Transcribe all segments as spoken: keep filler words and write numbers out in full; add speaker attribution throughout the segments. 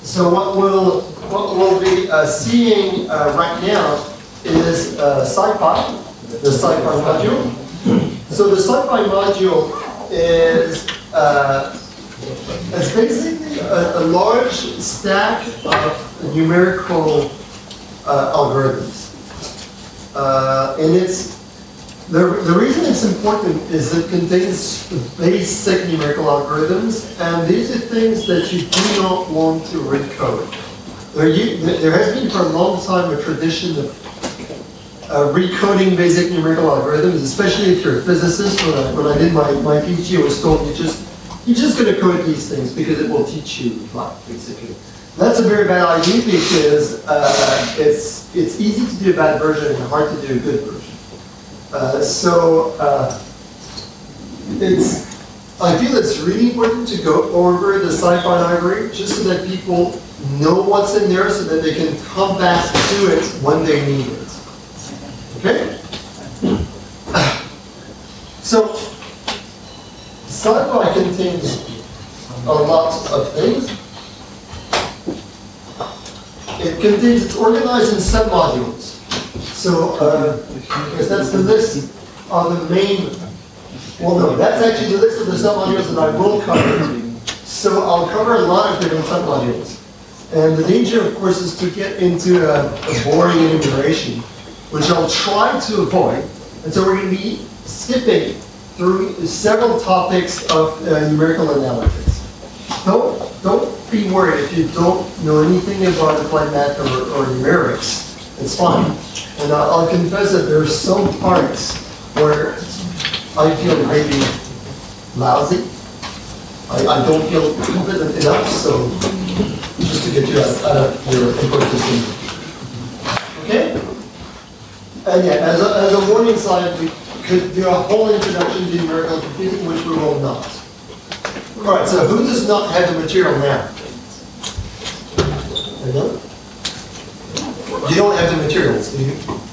Speaker 1: So what we'll, what we'll be uh, seeing uh, right now is uh, SciPy, the SciPy module. So the SciPy module is uh, it's basically a, a large stack of numerical uh, algorithms. Uh, and it's, the, the reason it's important is it contains basic numerical algorithms, and these are things that you do not want to recode. There, you, there has been for a long time a tradition of uh, recoding basic numerical algorithms, especially if you're a physicist. When I, when I did my, my PhD, I was told you just, you're just going to code these things because it will teach you life, basically. That's a very bad idea because uh, it's, it's easy to do a bad version and hard to do a good version. Uh, so uh, it's, I feel it's really important to go over the SciPy library just so that people know what's in there so that they can come back to it when they need it. Okay? So SciPy contains a lot of things. It contains, it's organized in submodules. So, uh, because that's the list of the main, well no, that's actually the list of the submodules that I will cover. So I'll cover a lot of different submodules. And the danger, of course, is to get into a, a boring enumeration, which I'll try to avoid. And so we're going to be skipping through several topics of uh, numerical analysis. Don't, don't be worried if you don't know anything about applied math or, or numerics. It's fine. And I'll, I'll confess that there are some parts where I feel really lousy. I, I don't feel competent enough, so just to get you out, out of your ecosystem. Okay? And yeah, as a, as a warning sign, we could do a whole introduction to numerical computing, which we will not. All right, so who does not have the material now? Anyone? You don't have the materials, do you?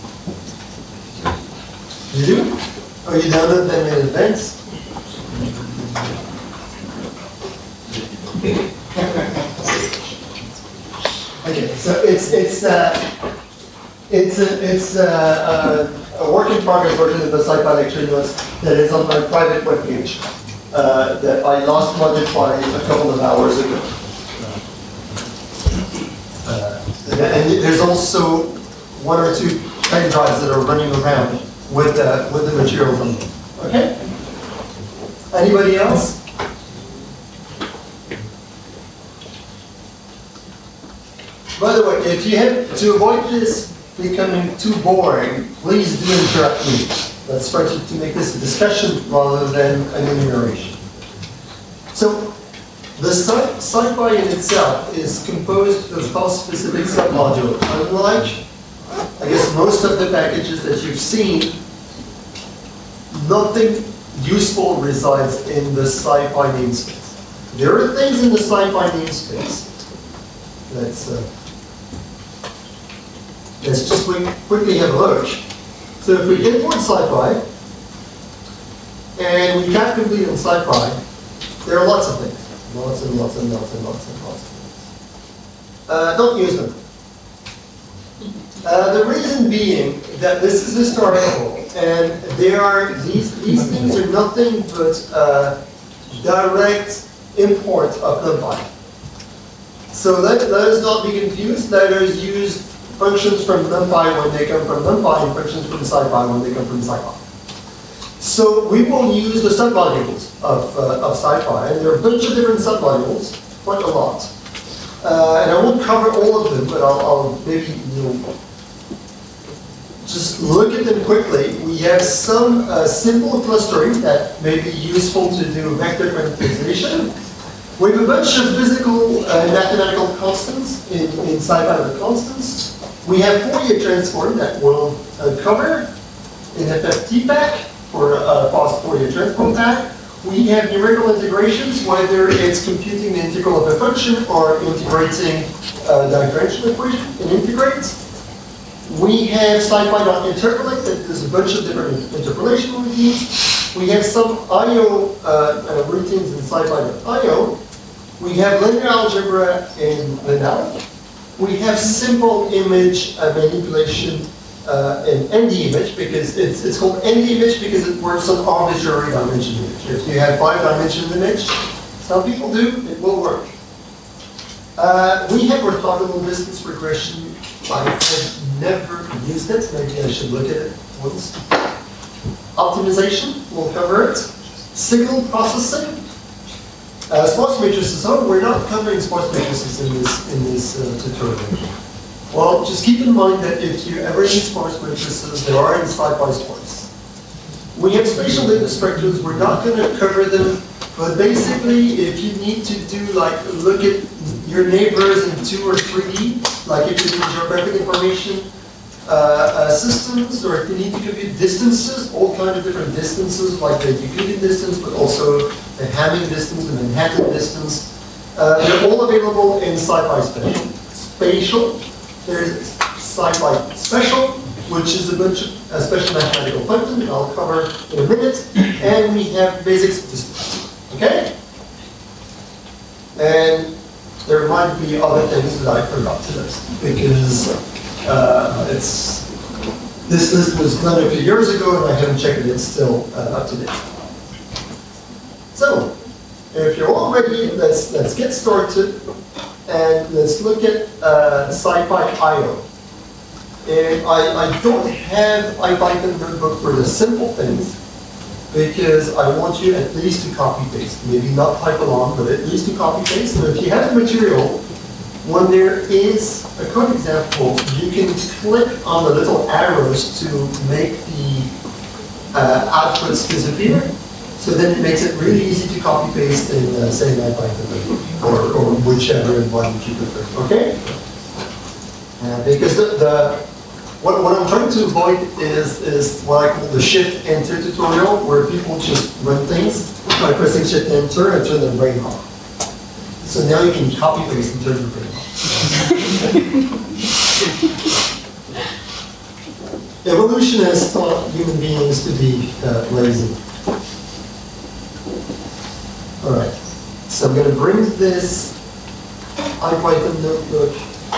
Speaker 1: You do? Or you download them in advance? Okay, so it's it's uh, it's a, it's a, a, a work in progress version of the SciPy lecture notes that is on my private webpage uh, that I last modified a couple of hours ago. Uh, and there's also one or two pen drives that are running around with uh, with the materials on them. Okay. Anybody else? By the way, if you have to avoid this becoming too boring, please do interrupt me. Let's try to, to make this a discussion rather than an enumeration. So, the SciPy in itself is composed of class-specific submodules. Unlike, I guess, most of the packages that you've seen, nothing useful resides in the SciPy namespace. There are things in the SciPy namespace. Let's, uh, let's just quick, quickly have a look. So if we import SciPy, and we can't complete on SciPy, there are lots of things. Lots and lots and lots and lots and lots of things. Uh, don't use them. Uh, the reason being that this is historical, and there are these these things are nothing but uh, direct import of NumPy. So let, let us not be confused. Let us use functions from NumPy when they come from NumPy, and functions from SciPy when they come from SciPy. So we will use the submodules of, uh, of SciPy, and there are a bunch of different submodules, quite a lot. Uh, and I won't cover all of them, but I'll, I'll maybe you know, just look at them quickly. We have some uh, simple clustering that may be useful to do vector quantization. We have a bunch of physical uh, mathematical constants in, in SciPy with constants. We have Fourier transform that we'll uh, cover in F F T pack. For a fast Fourier transform pack. We have numerical integrations, whether it's computing the integral of a function or integrating a differential equation and integrates. We have SciPy.interpolate that does a bunch of different interpolation routines. We have some I O uh, uh, routines in SciPy.io. We have linear algebra in Lineal. We have simple image uh, manipulation uh, in N D image, because it's, it's called N D image because it works on arbitrary dimension image. If you have five dimension image, some people do, it will work. Uh, we have orthogonal distance regression. I have never used it. Maybe I should look at it once. Optimization, we'll cover it. Signal processing. Uh, sparse matrices. Oh, we're not covering sparse matrices in this in this uh, tutorial. Well, just keep in mind that if you ever need sparse matrices, there are in SciPy Sparse. We have spatial data structures. We're not going to cover them, but basically, if you need to do like look at your neighbors in two or three D, like if you need geographic information uh, uh, systems, or if you need to compute distances, all kinds of different distances, like the Euclidean distance, but also the Hamming distance and Manhattan distance. Uh, they're all available in SciPy Special. Spatial, there's SciPy Special, which is a bunch of uh, special mathematical function I'll cover in a minute, and we have basic statistics. Okay? And there might be other things that I forgot to list, because uh, it's this list was done a few years ago and I haven't checked it, it's still uh, up to date. So, if you're all ready, let's, let's get started and let's look at uh, SciPy I O. And I, I don't have IPython notebook for the simple things, because I want you at least to copy paste. Maybe not type along, but at least to copy paste. So if you have the material, when there is a code example, you can click on the little arrows to make the uh, outputs disappear. So then it makes it really easy to copy paste in, uh, say, IPython or, or whichever environment you prefer. Okay? Uh, because the, the What, what I'm trying to avoid is, is what I call the shift enter tutorial, where people just run things by pressing shift enter and turn their brain off. So now you can copy paste and turn your brain off. Evolution has taught human beings to be uh, lazy. All right, so I'm going to bring this IPython notebook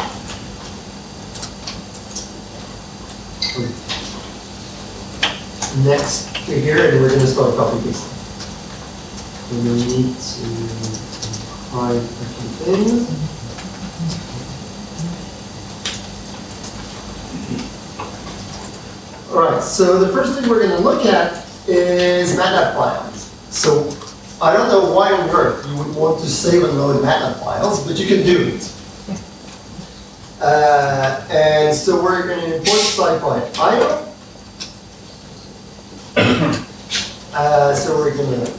Speaker 1: next to here, and we're going to start copy pasting. We need to hide a few things. All right, so the first thing we're going to look at is MATLAB files. So I don't know why on earth you would want to save and load MATLAB files, but you can do it. Uh, and so we're going to import SciPy I O. Uh, so we're going to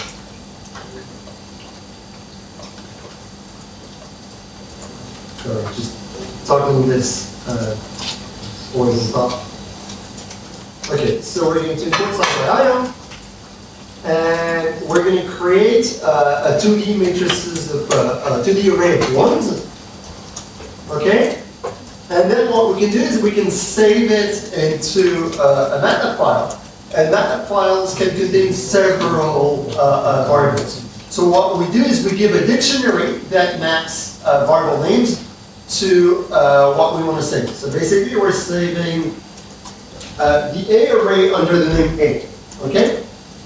Speaker 1: sorry, just talking this uh, or the top. Okay, so we're going to import SciPy I O, and we're going to create uh, a two D matrices of uh, a two D array of ones. Okay, and then what we can do is we can save it into uh, a MATLAB file. And MATLAB files can contain several uh, uh, variables. So what we do is we give a dictionary that maps uh, variable names to uh, what we want to save. So basically we're saving uh, the A array under the name A, okay?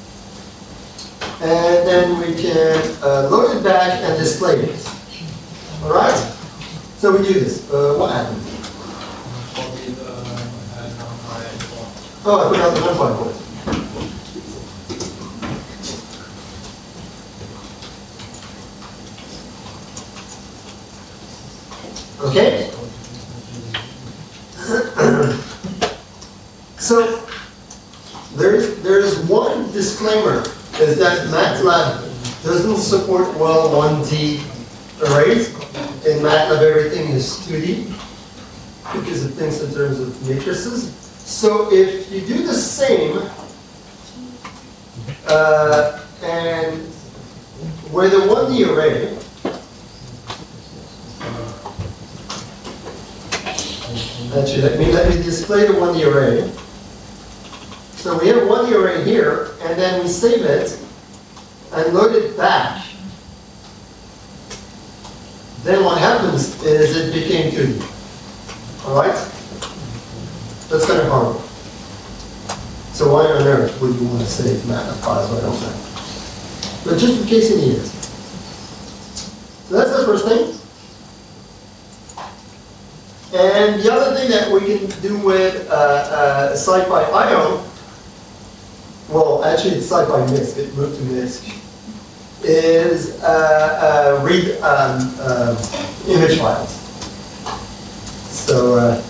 Speaker 1: And then we can uh, load it back and display it. All right? So we do this. Uh, what happened? Oh, I forgot the numpy point. Okay? So, there's, there's one disclaimer, is that MATLAB doesn't support well one D arrays. In MATLAB, everything is two D, because it thinks in terms of matrices. So if you do the same, uh, and with a one D array, actually, let me, let me display the one D array. So we have one D array here, and then we save it and load it back. then what happens is it became two D. Alright? That's kind of horrible. So why on earth would you want to save math files right on that? But just in case you need it. So that's the first thing. And the other thing that we can do with uh, uh, SciPy I O, well, actually it's SciPy MISC, it moved to MISC, is uh, uh, read um, uh, image files. So uh,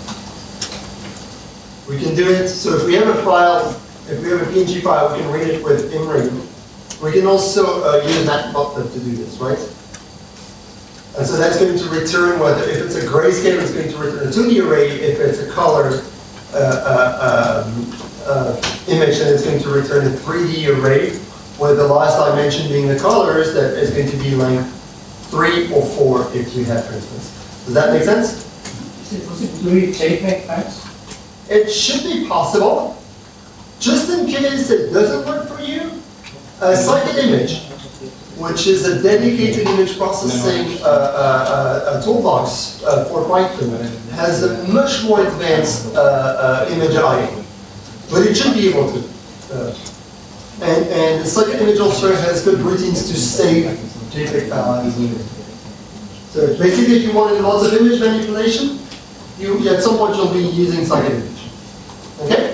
Speaker 1: we can do it. So if we have a file, if we have a P N G file, we can read it with ImRead. We can also uh, use Matplotlib to do this, right? And so that's going to return whether, if it's a grayscale, it's going to return a two D array. If it's a color uh, uh, um, uh, image, then it's going to return a three D array, with the last dimension being the colors, that is going to be length three or four if you have, for instance. Does that make sense?
Speaker 2: Is it possible to read JPEG files?
Speaker 1: It should be possible. Just in case it doesn't work for you, a Scikit-Image, which is a dedicated image processing uh, uh, uh, toolbox uh, for Python, has a much more advanced uh, uh, image I O. But it should be able to. Uh, and and Scikit-Image also has good routines to save JPEG files. So basically, if you wanted lots of image manipulation, you at some point you'll be using Scikit-Image. Okay?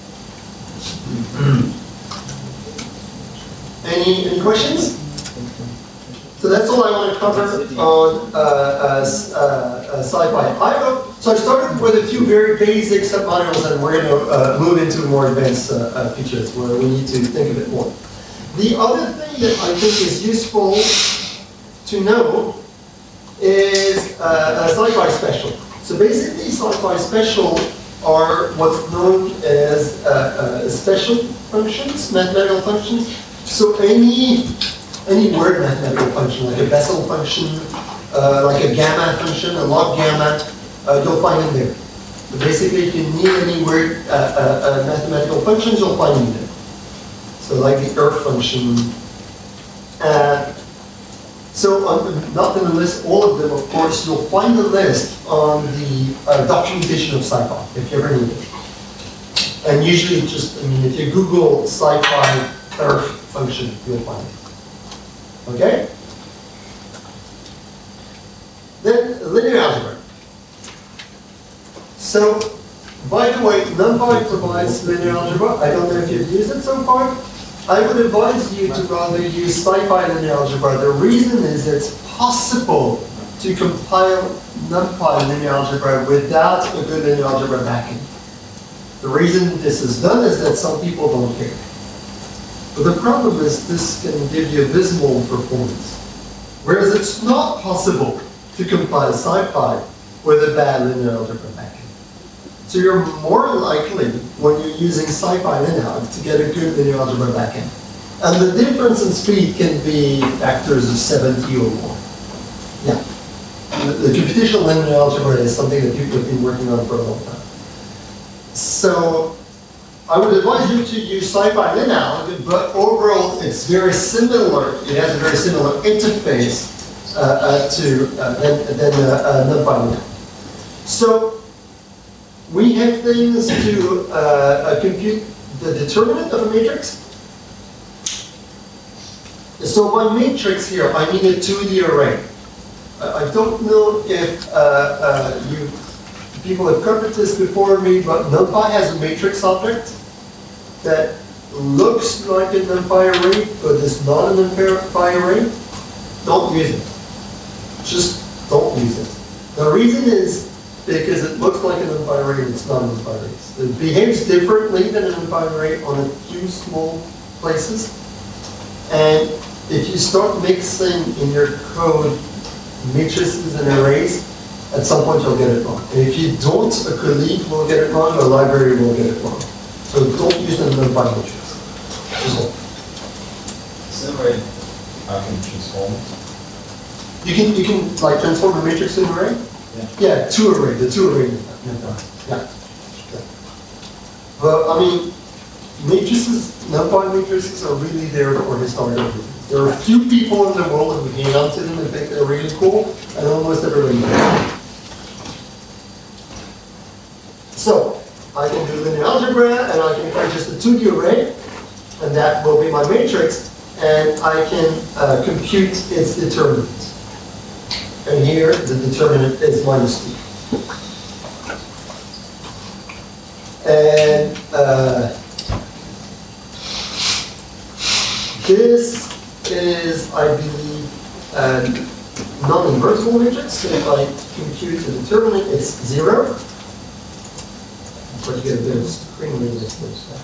Speaker 1: Any any questions? So that's all I want to cover on uh, uh, uh, uh, SciPy I O. So I started with a few very basic submodules, and we're going to uh, move into more advanced uh, uh, features where we need to think a bit more. The other thing that I think is useful to know is uh, a SciPy special. So basically, SciPy special are what's known as uh, uh, special functions, mathematical functions. So any any word mathematical function, like a Bessel function, uh, like a gamma function, a log gamma, uh, you'll find them there. So basically, if you need any word uh, uh, uh, mathematical functions, you'll find them there. So like the earth function. Uh, so I'm not going to list all of them, of course. You'll find the list on the uh, documentation of SciPy, if you ever need it. And usually just, I mean, if you Google SciPy earth function, you'll find it. Okay? Then linear algebra. So, by the way, NumPy provides linear algebra. I don't know if you've used it so far. I would advise you to rather use SciPy linear algebra. The reason is it's possible to compile NumPy linear algebra without a good linear algebra backend. The reason this is done is that some people don't care. But the problem is this can give you abysmal performance. Whereas it's not possible to compile SciPy with a bad linear algebra backend. So you're more likely, when you're using SciPy linear, to get a good linear algebra backend. And the difference in speed can be factors of seventy or more. Yeah. The, the computational linear algebra is something that people have been working on for a long time. So I would advise you to use SciPy linear, but overall it's very similar. It has a very similar interface uh, uh, to uh, than, than uh, uh, NumPy linear. So we have things to uh, uh, compute the determinant of a matrix. So by matrix here, I mean a two D array. I don't know if uh, uh, you people have covered this before me, but NumPy has a matrix object that looks like a NumPy array, but is not a NumPy array. Don't use it. Just don't use it. The reason is because it looks like a NumPy array and it's not a NumPy array. It behaves differently than a NumPy array on a few small places. And if you start mixing in your code matrices and arrays, at some point you'll get it wrong. And if you don't, a colleague will get it wrong, or a library will get it wrong. So don't use the NumPy matrix.
Speaker 3: Is there a way I can transform it?
Speaker 1: You can, you can like transform a matrix into an array?
Speaker 3: Yeah.
Speaker 1: Yeah, two array, the two array. NumPy. Yeah. yeah. But I mean, matrices, NumPy matrices are really there for historical reasons. There are a few people in the world who hang on to them and think they're really cool, and almost everybody does. So, I can do linear algebra, and I can create just a two D array, and that will be my matrix, and I can uh, compute its determinant. And here, the determinant is minus two. And uh, this is, I believe, a non-invertible matrix. So if I compute the determinant, it's zero. But you get a bit of screen reading this.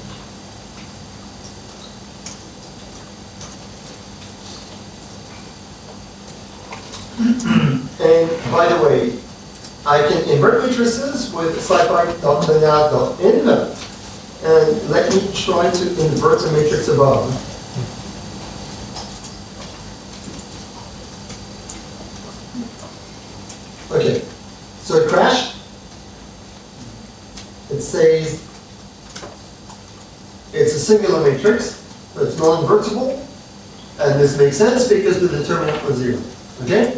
Speaker 1: And by the way, I can invert matrices with scipy.linear.inv. And let me try to invert a matrix above. Okay, so it crashed. It says it's a singular matrix, but it's non-invertible. And this makes sense because the determinant was zero. Okay?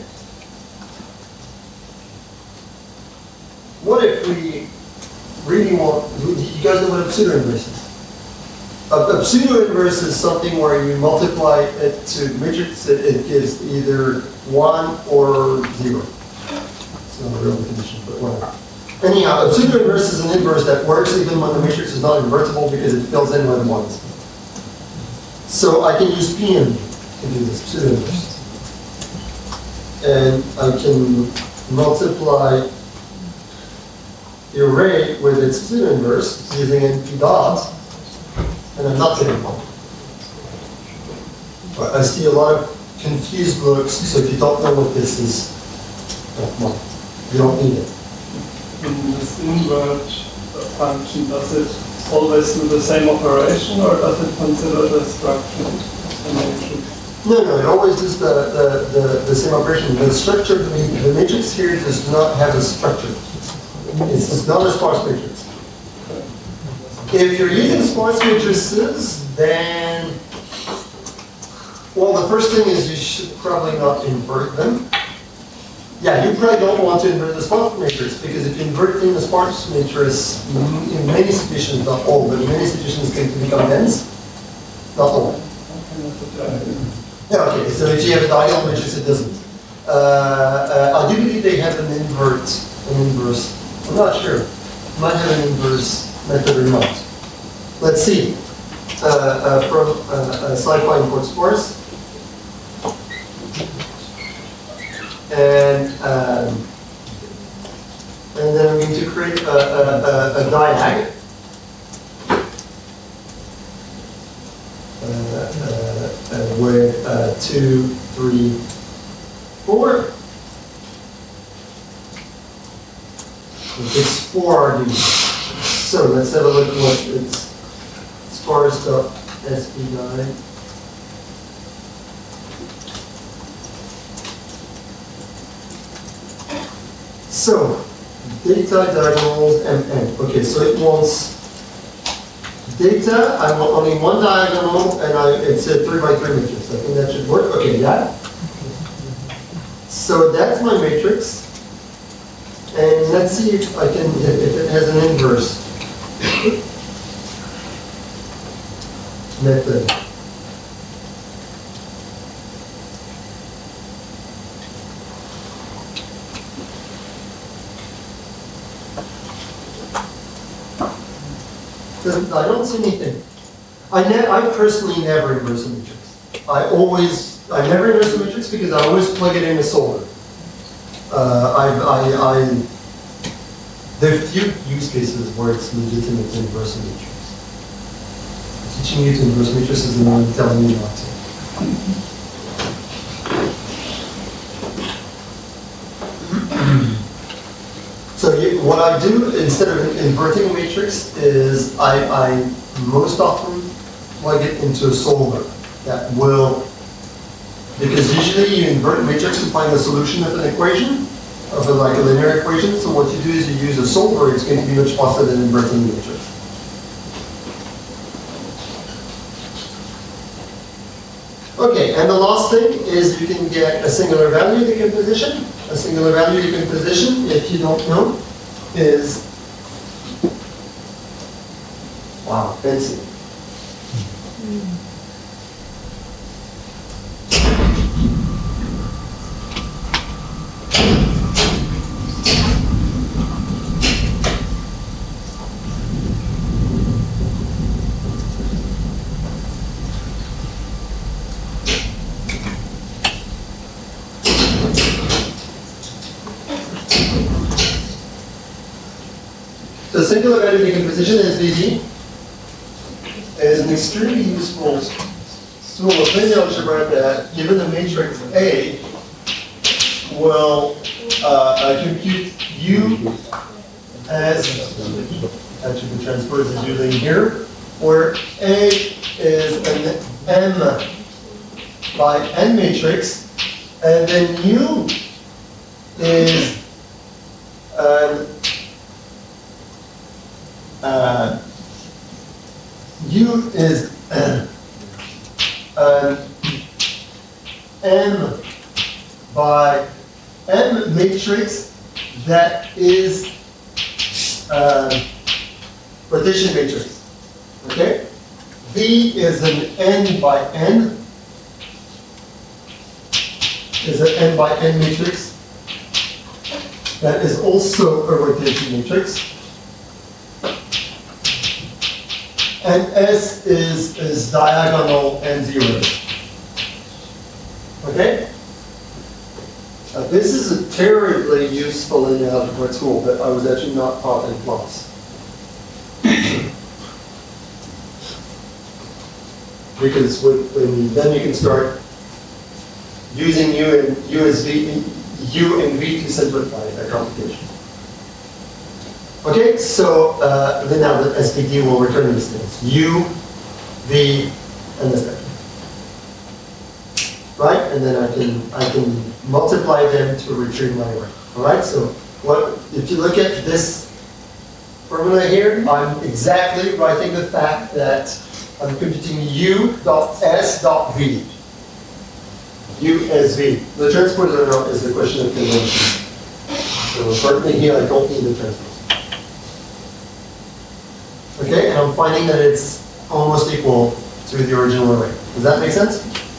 Speaker 1: What if we really want, you guys know what a pseudo-inverse is? A, a pseudo-inverse is something where you multiply it to the matrix, it, it gives either one or zero. It's not a real definition, but whatever. Anyhow, a pseudo-inverse is an inverse that works even when the matrix is not invertible because it fills in with ones. So I can use P N to do this pseudo-inverse. And I can multiply the array with its pseudo-inverse using N P dot, and I'm not getting one. But I see a lot of confused looks, so if you don't know what this is, well, you don't need it.
Speaker 4: In this invert function, does it always do the same operation, or does it consider the structure of the matrix?
Speaker 1: No, no, it always does the, the, the, the same operation. The structure, the, the matrix here does not have a structure. It's, it's not a sparse matrix. If you're using sparse matrices, then, well, the first thing is you should probably not invert them. Yeah, you probably don't want to invert the sparse matrix, because if you invert in the sparse matrix, in many situations, not all, but in many situations, it's going to become dense. Not all. Yeah, okay, so if you have a diagonal matrix, it doesn't. Uh, uh, I do believe they have an invert, an inverse. I'm not sure. Might have an inverse method or not. Let's see. Uh, uh, from uh, uh, scipy import sparse. And, um, and then I'm going to create a, a, a, a diag. Uh, uh, uh, with uh, two, three, four. It's four arguments. So let's have a look at what it's sparse.sp9. So data diagonals M N. Okay, so it wants data. I want only one diagonal, and I it's a three by three matrix. I think that should work. Okay, yeah. So that's my matrix. And let's see if I can, if it has an inverse method. I don't see anything. I, ne I personally never inverse a matrix. I always, I never inverse a matrix because I always plug it in a solver. Uh, I, I, I, there are few use cases where it's legitimate to inverse a matrix. Teaching you to inverse matrices and I'm telling you not to. So you, what I do instead of inverting a matrix is I, I most often plug it into a solver that will. Because usually you invert a matrix to find the solution of an equation, of a, like a linear equation. So what you do is you use a solver. It's going to be much faster than inverting the matrix. Okay, and the last thing is you can get a singular value decomposition. A singular value decomposition, if you don't know, is, wow, fancy. So singular value decomposition, S V D, is an extremely useful tool of linear algebra that, given the matrix A, will uh, uh, compute U as, actually the transpose is using here, where A is an M by N matrix, and then U is an Uh, U is uh, an M by M matrix that is uh, partition matrix. Okay? V is an N by N, is an N by N matrix that is also a rotation matrix. And S is, is diagonal and zero. Okay? Now this is a terribly useful linear algebra tool that I was actually not taught in class. Because when, when, then you can start using U and U as V, U and V to simplify that computation. Okay, so uh, then now the S P D will return these things. U, V, and this thing. Right? And then I can I can multiply them to retrieve my array. Alright, so what if you look at this formula here, I'm exactly writing the fact that I'm computing U dot S dot V. U as V. The transpose or not is a question of convention. So certainly here I don't need the transpose. Okay, and I'm finding that it's almost equal to the original array. Does that make sense?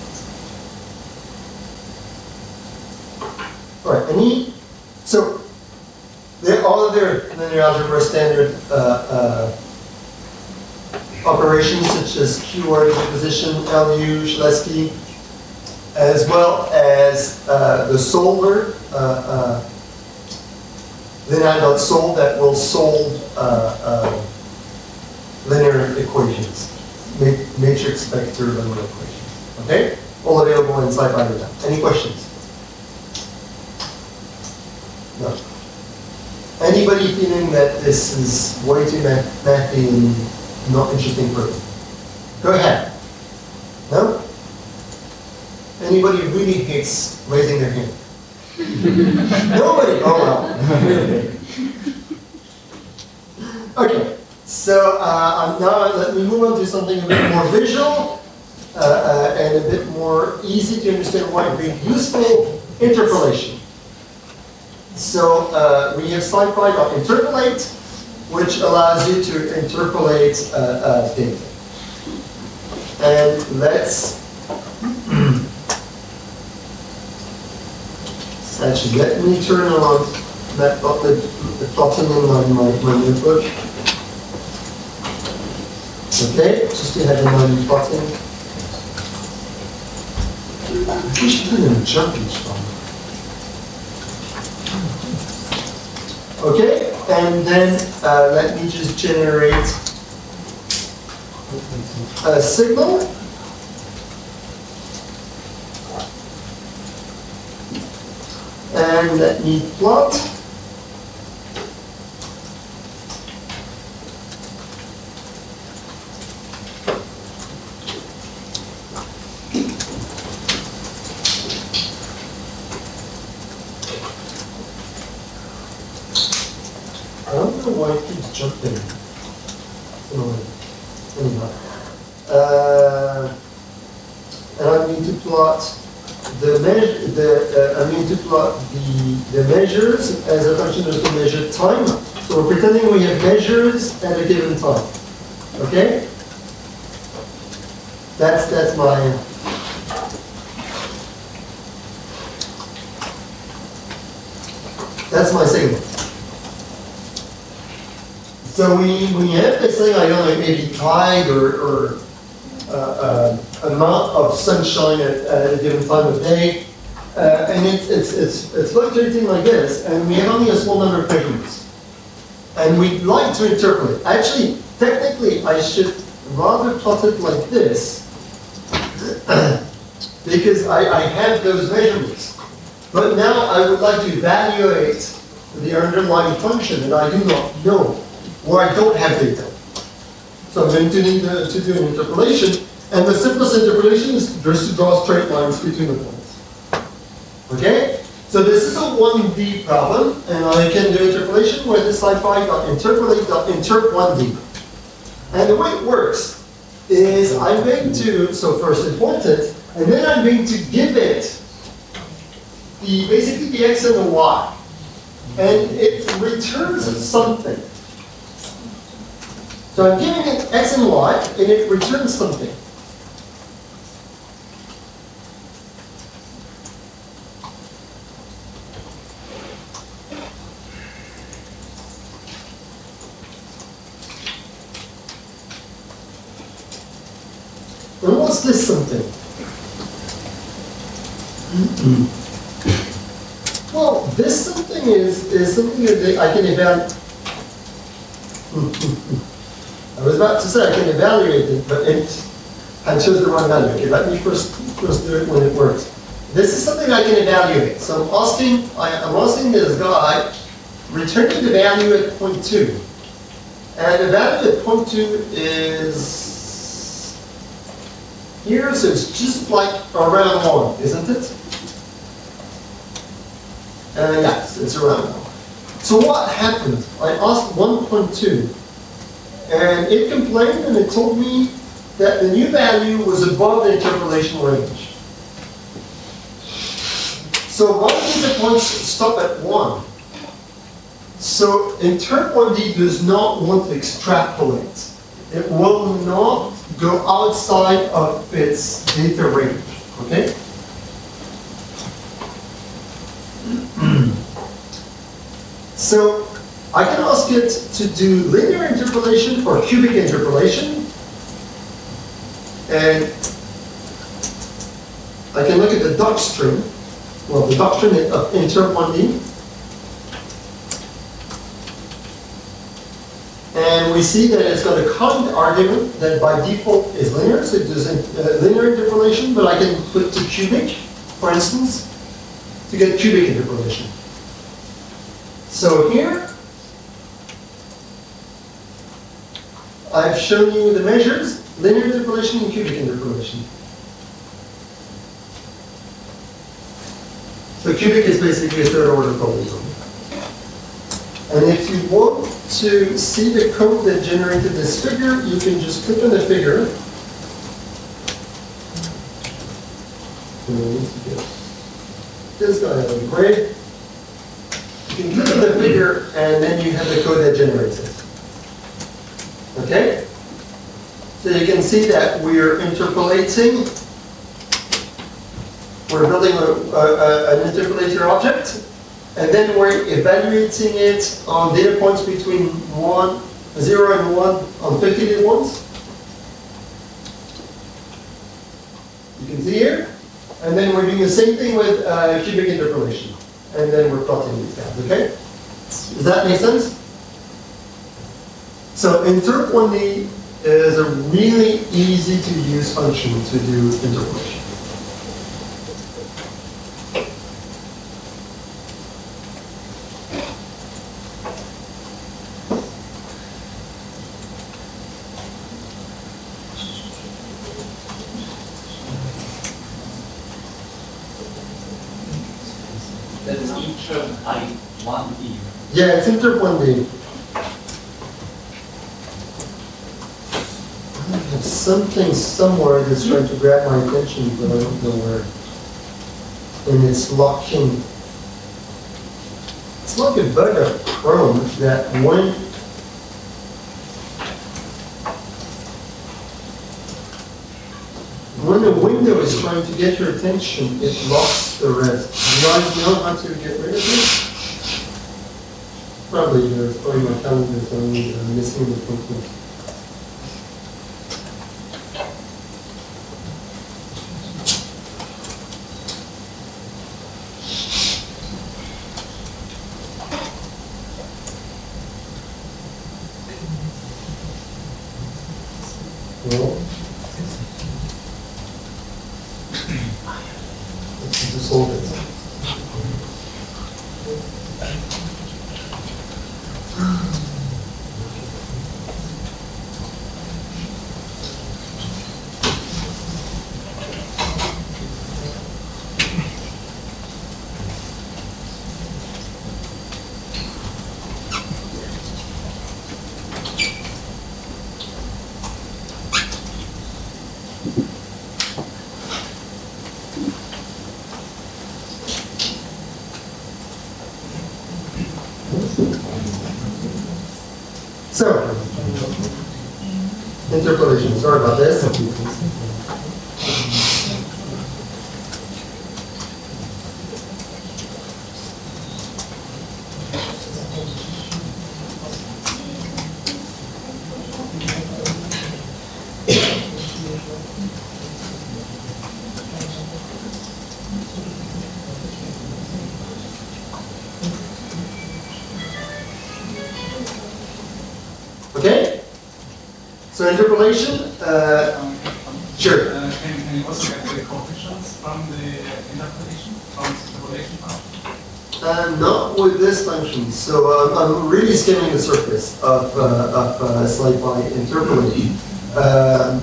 Speaker 1: All right, any, so there are all other linear algebra standard uh, uh, operations such as keyword decomposition, L U, Cholesky, as well as uh, the solver, uh, uh, linear.sol that will solve uh, uh, linear equations, matrix vector linear equations. Okay? All available in SciPy. Any questions? No. Anybody feeling that this is way too math mathy and not interesting for you? Go ahead. No? Anybody who really hates raising their hand? Nobody? Oh well. Okay. So uh, now let me move on to something a bit more visual uh, uh, and a bit more easy to understand why it being useful, interpolation. So uh, we have SciPy.interpolate, which allows you to interpolate uh, uh, data. And let's actually let me turn on that button, the button on my, my notebook. Okay, just to have a mind button. We should put in a jumping spot. Okay, and then uh, let me just generate a signal. And let me plot. I don't know why it keeps jumping. Anyway, anyhow. Uh, and I'm going to plot the measure, the, uh, I'm going to plot the, the measures as a function of the measured time. So we're pretending we have measures at a given time. Okay? That's, that's my, that's my signal. So we, we have this thing, I don't know, maybe tide or, or uh, uh, amount of sunshine at, at a given time of day. Uh, and it, it's, it's, it's fluctuating like this, and we have only a small number of measurements. And we'd like to interpolate. Actually, technically, I should rather plot it like this, because I, I have those measurements. But now I would like to evaluate the underlying function, and I do not know, or I don't have data. So I'm going to need to, to do an interpolation, and the simplest interpolation is just to draw straight lines between the points. Okay? So this is a one D problem, and I can do interpolation where this scipy.interpolate.interp one D. And the way it works is I'm going to, so first import it, and then I'm going to give it the basically the x and the y. And it returns something. So I'm giving it x and y, and it returns something. And what's this something? Well, this something is, is something that I can evaluate. I was about to say I can evaluate it, but it, I chose the wrong value. Okay, let me first, first do it when it works. This is something I can evaluate. So I'm asking, I, I'm asking this guy, return me the value at point two. And the value at point two is here, so it's just like around one, isn't it? Uh, yes, it's around one. So what happened? I asked one point two, and it complained and it told me that the new value was above the interpolation range. So one of the points stop at one. So interp one D does not want to extrapolate. It will not go outside of its data range, okay? So I can ask it to do linear interpolation or cubic interpolation. And I can look at the docstring. Well, the doctrine of interp one D. And we see that it's got a kind argument that by default is linear, so it does uh, linear interpolation, but I can put to cubic, for instance, to get cubic interpolation. So here, I've shown you the measures, linear interpolation and cubic interpolation. So cubic is basically a third order polynomial. And if you want to see the code that generated this figure, you can just click on the figure. This guy has a gray. You can click on the figure, and then you have the code that generates it. Okay? So you can see that we're interpolating. We're building a, a, a, an interpolator object. And then we're evaluating it on data points between one, zero and one on fifty data points. You can see here. And then we're doing the same thing with uh, cubic interpolation. And then we're plotting these guys, okay? Does that make sense? So interp one D is a really easy to use function to do interpolation.
Speaker 5: That is interp I one D.
Speaker 1: Yeah, it's interp one D. I have something somewhere that's trying to grab my attention, but I don't know where. And it's locking. It's like a bug of Chrome that when when the window is trying to get your attention, it locks the rest. You guys know how to get rid of it? Probably there's probably my calendar is only uh, missing the conclusion. Well, let's dissolve it. So, interpolation, sorry about this. Okay? So interpolation, uh,
Speaker 5: Um,
Speaker 1: sure.
Speaker 5: Uh, can, can you also get the coefficients from the interpolation, from the interpolation part?
Speaker 1: Uh, not with this function. So uh, I'm really skimming the surface of, uh, of uh, SciPy interpolating. Um,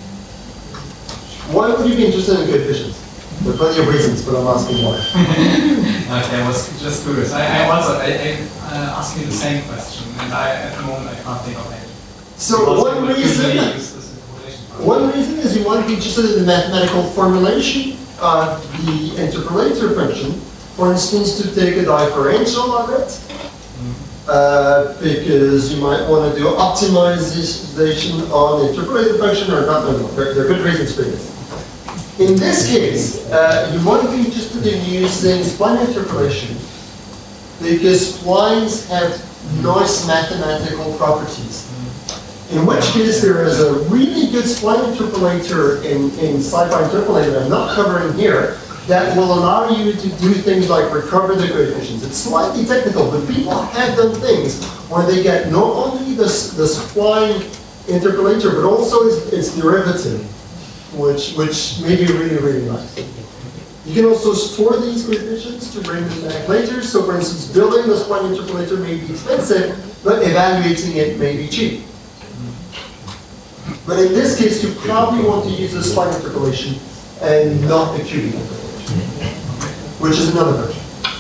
Speaker 1: why would you be interested in coefficients? There are plenty of reasons, but I'm asking why.
Speaker 5: Okay, I was just curious. I, I also I, I uh, asked you the same question, and I at the moment I can't think of it.
Speaker 1: So
Speaker 5: Because
Speaker 1: one
Speaker 5: we would usually
Speaker 1: reason,
Speaker 5: use this interpolation part.
Speaker 1: one reason is you want to be interested in the mathematical formulation of the interpolator function. For instance, to take a differential of it, uh, because you might want to do optimization on the interpolator function or not. No, no, there, there are good reasons for this. In this case, uh, you want to be interested in using spline interpolation because splines have nice mathematical properties. In which case, there is a really good spline interpolator in, in SciPy interpolator I'm not covering here that will allow you to do things like recover the coefficients. It's slightly technical, but people have done things where they get not only the, the spline interpolator, but also its, its derivative, which, which may be really, really nice. You can also store these coefficients to bring them back later. So for instance, building the spline interpolator may be expensive, but evaluating it may be cheap. But in this case, you probably want to use the spline interpolation and not the cubic interpolation, which is another version.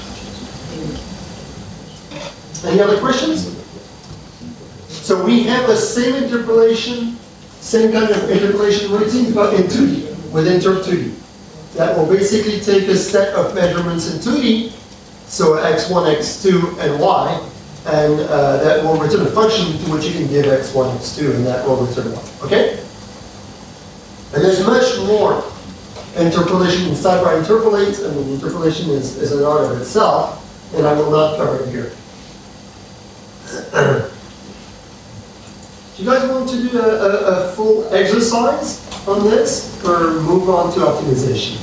Speaker 1: Any other questions? So we have the same interpolation, same kind of interpolation routine, but in two D, with interp two D. That will basically take a set of measurements in two D, so x one, x two, and y, and uh, that will return a function to which you can give x one, x two, and that will return y, okay? And there's much more interpolation in SciPy interpolate, and the interpolation is, is an art of itself, and I will not cover it here. Do you guys want to do a, a, a full exercise on this, or move on to optimization?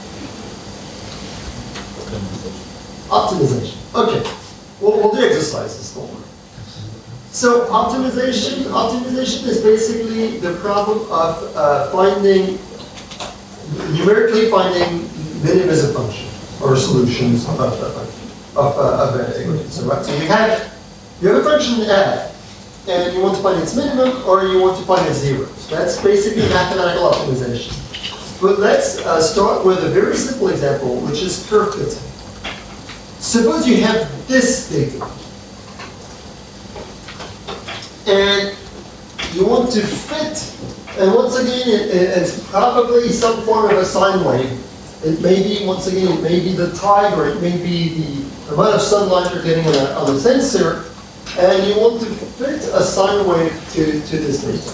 Speaker 1: Optimization, okay. We'll, we'll do exercises, don't worry. So optimization, optimization is basically the problem of uh, finding, numerically finding minimum of function, or solutions of a function, of, uh, of an equation. So, right, so you have, you have a function f, and you want to find its minimum, or you want to find its zeros. That's basically mathematical optimization. But let's uh, start with a very simple example, which is curve fitting. Suppose you have this data, and you want to fit And once again, it, it- it's probably some form of a sine wave. It may be, once again, it may be the tide, or it may be the amount of sunlight you're getting on a, on a sensor, and you want to fit a sine wave to, to this data.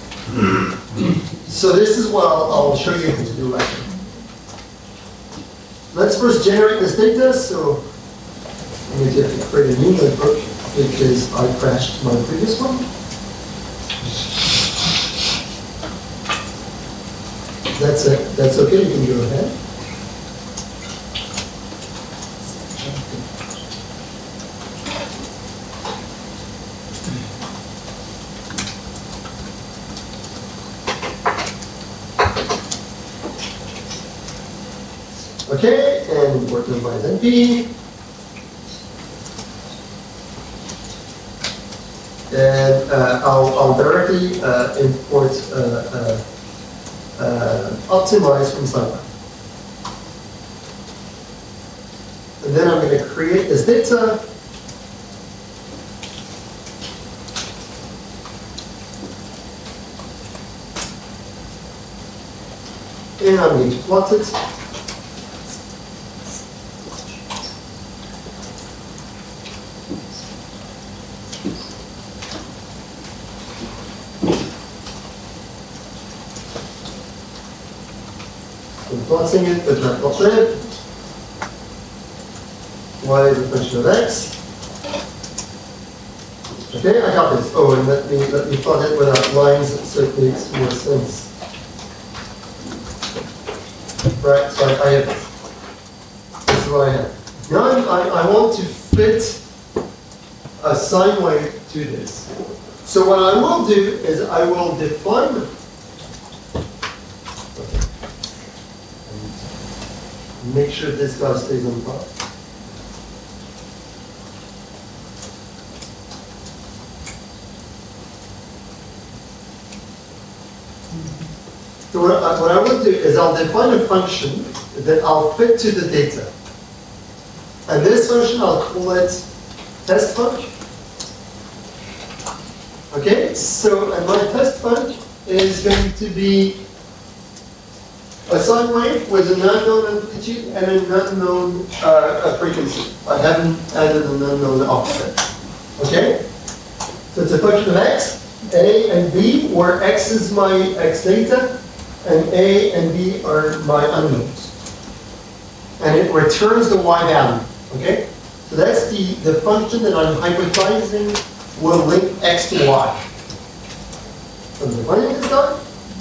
Speaker 1: So this is what I'll, I'll show you how to do later. Let's first generate this data. So I'm going to have to create a new notebook because I crashed my previous one. That's it. That's okay. You can go ahead. Okay, and work with my N P. And uh, I'll, I'll directly uh, import uh, uh, uh, optimize from SciPy. And then I'm going to create this data. And I'm going to plot it. Plotting it with my plotted. Y is a function of x. Okay, I got this. Oh, and let me let me plot it without lines so it makes more sense. Right, so I, I have this. This is what I have. Now I, I, I want to fit a sine wave to this. So what I will do is I will define. Make sure this guy stays on top. So what I, what I will do is I'll define a function that I'll fit to the data. And this function, I'll call it test func. Okay, so and my test func is going to be a sine wave with an unknown amplitude and an unknown uh, frequency. I haven't added an unknown offset. Okay? So it's a function of x, a and b, where x is my x data, and a and b are my unknowns. And it returns the y value. Okay? So that's the, the function that I'm hypothesizing will link x to y. So the defining this guy.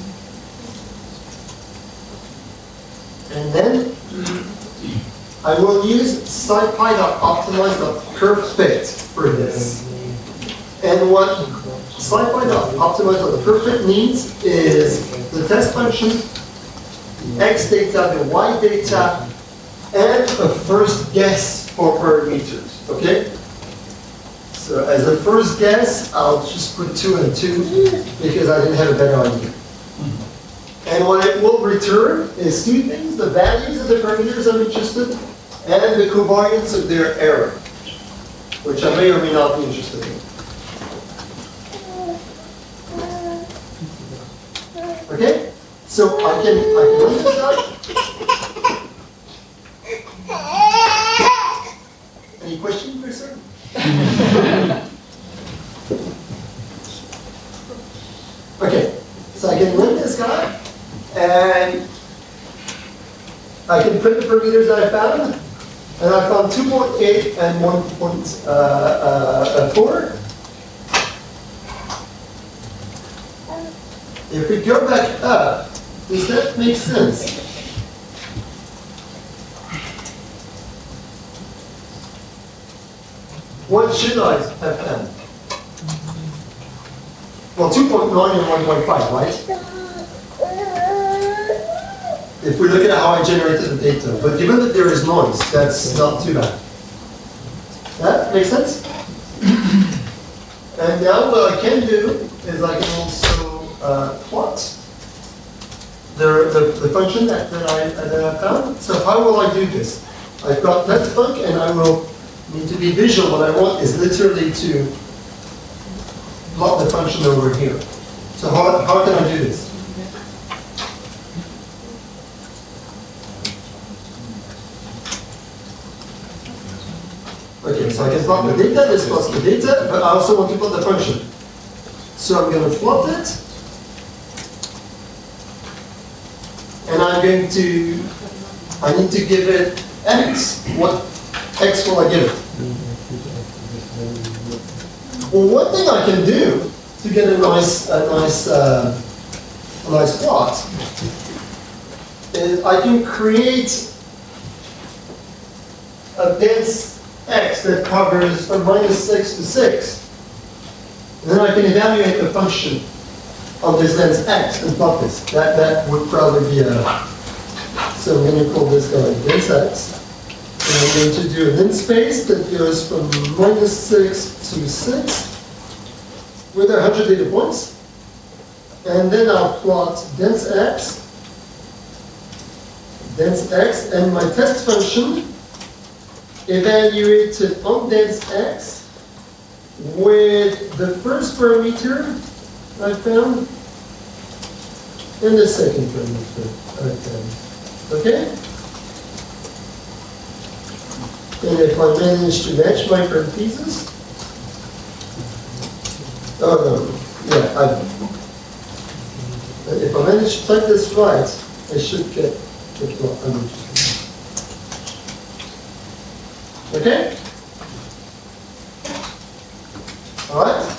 Speaker 1: And then I will use SciPy.optimize.curveFit for this. And what SciPy.optimize.curveFit means is the test function, x data, the y data, and a first guess for parameters. Okay? So as a first guess, I'll just put two and two because I didn't have a better idea. And what it will return is two things: the values of the parameters I'm interested in, and the covariance of their error, which I may or may not be interested in. Okay? So I can, I can run this out. Any questions, please, sir? Okay, so I can run this guy. And I can print the parameters that I found, and I found two point eight and one point four. If we go back up, does that make sense? What should I have found? Well, two point nine and one point five, right? If we look at how I generated the data. But given that there is noise, that's not too bad. That makes sense? And now what I can do is I can also uh, plot the, the, the function that, that, I, that I found. So how will I do this? I've got test func, and I will need to be visual. What I want is literally to plot the function over here. So how, how can I do this? Okay, so I can plot the data, this plots the data, but I also want to plot the function. So I'm going to plot it. And I'm going to, I need to give it x. What x will I give it? Well, one thing I can do to get a nice, a nice, uh, a nice plot is I can create a dense x that covers from minus six to six. And then I can evaluate the function of this dense x and plot this. That, that would probably be a, so I'm going to call this guy dense x. And I'm going to do an in space that goes from minus six to six with one hundred data points. And then I'll plot dense x, dense x, and my test function evaluated on dense x with the first parameter I found and the second parameter I found. Okay? And if I manage to match my parentheses, oh no, yeah, I, if I manage to type this right, I should get the plot. Okay? All right?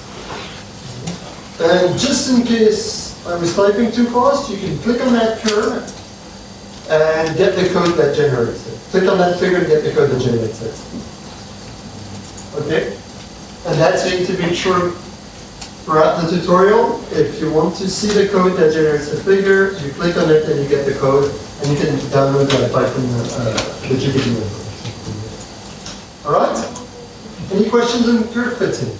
Speaker 1: And just in case I was typing too fast, you can click on that curve and get the code that generates it. Click on that figure and get the code that generates it. Okay? And that's going to be true throughout the tutorial. If you want to see the code that generates the figure, you click on it and you get the code, and you can download that by from the, uh, the G P T window. All right? Any questions on curve fitting?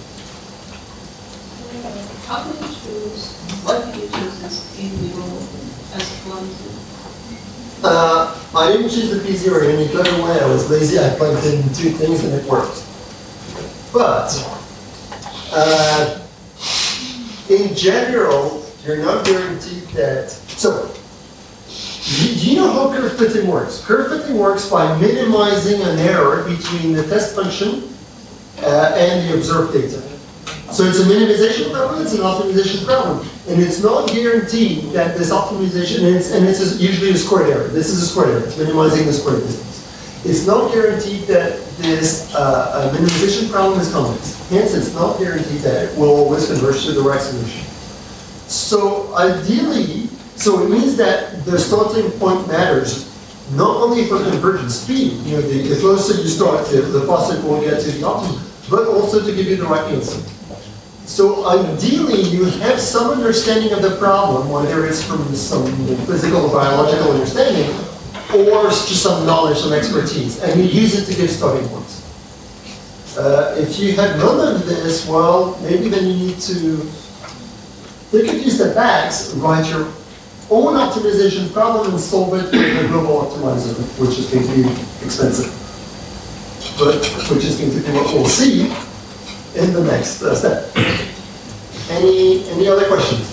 Speaker 6: How do you choose, what do you choose as P zero as one?
Speaker 1: Uh, I didn't choose the P zero in any clever way. I was lazy. I plugged in two things and it worked. But uh, in general, you're not guaranteed that. So, do you know how curve fitting works? Curve fitting works by minimizing an error between the test function uh, and the observed data. So it's a minimization problem, it's an optimization problem. And it's not guaranteed that this optimization, and it's, and it's usually a squared error. This is a squared error, it's minimizing the squared distance. It's not guaranteed that this uh, uh, minimization problem is convex. Hence, it's not guaranteed that it will always converge to the right solution. So ideally, so it means that the starting point matters, not only for convergence speed, you know, the, the closer you start, the, the faster it will get to the optimum, but also to give you the right answer. So ideally, you have some understanding of the problem, whether it's from some physical or biological understanding, or just some knowledge, some expertise, and you use it to give starting points. Uh, if you have none of this, well, maybe then you need to take a few step back, write your own optimization problem and solve it with a global optimizer, which is going to be expensive, but which is going to be what we'll see in the next uh, step. Any any other questions?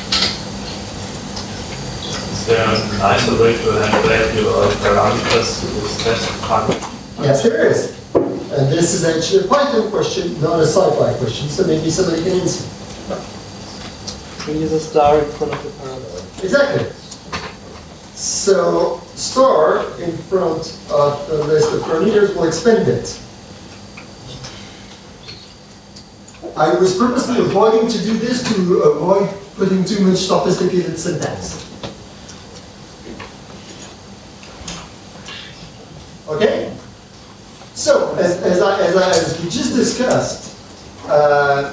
Speaker 7: Is there a nicer way to handle your parameters to this test function?
Speaker 1: Yes, there is. And this is actually a Python question, not a SciPy question, so maybe somebody can answer.
Speaker 8: We use a star in front of the parameter.
Speaker 1: Exactly. So star in front of the list of parameters will expand it. I was purposely avoiding to do this to avoid putting too much sophisticated syntax. Okay? So, as, as, I, as, I, as we just discussed, uh,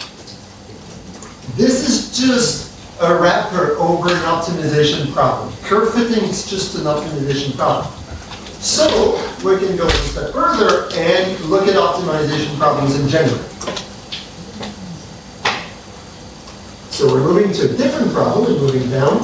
Speaker 1: this is just a wrapper over an optimization problem. Curve fitting is just an optimization problem. So, we can go a step further and look at optimization problems in general. So we're moving to a different problem, we're moving down.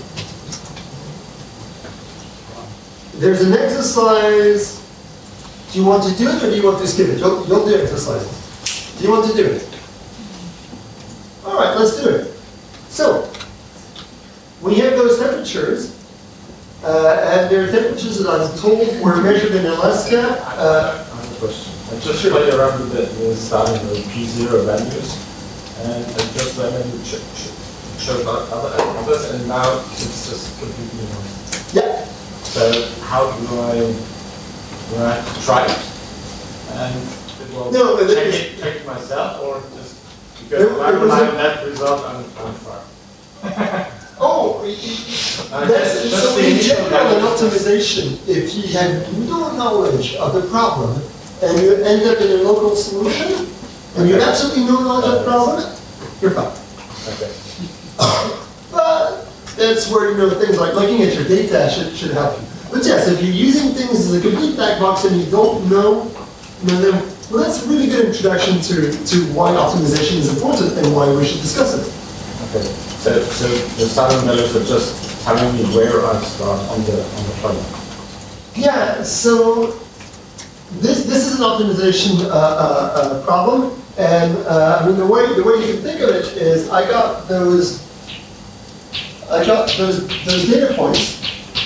Speaker 1: There's an exercise. Do you want to do it or do you want to skip it? You'll, you'll do exercises. Do you want to do it? All right, let's do it. So, we have those temperatures, uh, and there are temperatures that I'm told were measured in Alaska. Uh,
Speaker 3: I have a question. I just played around with the, with starting with P zero values, and I just went and ch ch showed out other others, and now it's just completely wrong.
Speaker 1: yeah,
Speaker 3: So how do I, do I have to try it? And it will
Speaker 1: No, but
Speaker 3: check
Speaker 1: it
Speaker 3: it,
Speaker 1: is-
Speaker 3: check it myself, or just,
Speaker 1: There-
Speaker 3: because
Speaker 1: there
Speaker 3: when
Speaker 1: was
Speaker 3: I
Speaker 1: a-
Speaker 3: have that result, I'm, I'm fine.
Speaker 1: oh, y- y-
Speaker 3: Uh,
Speaker 1: that's,
Speaker 3: just- just
Speaker 1: so
Speaker 3: the
Speaker 1: in
Speaker 3: initial
Speaker 1: general, in
Speaker 3: values.
Speaker 1: optimization, if you have no knowledge of the problem, and you end up in a local solution, and you have
Speaker 3: Okay.
Speaker 1: absolutely no knowledge of the problem, you're fine.
Speaker 3: Okay.
Speaker 1: But that's where, you know, things like looking at your data should, should help you. But yes, if you're using things as a complete black box and you don't know, you know, then, well, that's a really good introduction to, to why optimization is important and why we should discuss it.
Speaker 3: Okay. So, so the silent values are just telling me where I start on the on the funnel.
Speaker 1: Yeah, so this, this is an optimization uh, uh, uh, problem. And uh, I mean, the way, the way you can think of it is I got those, I got those, those data points,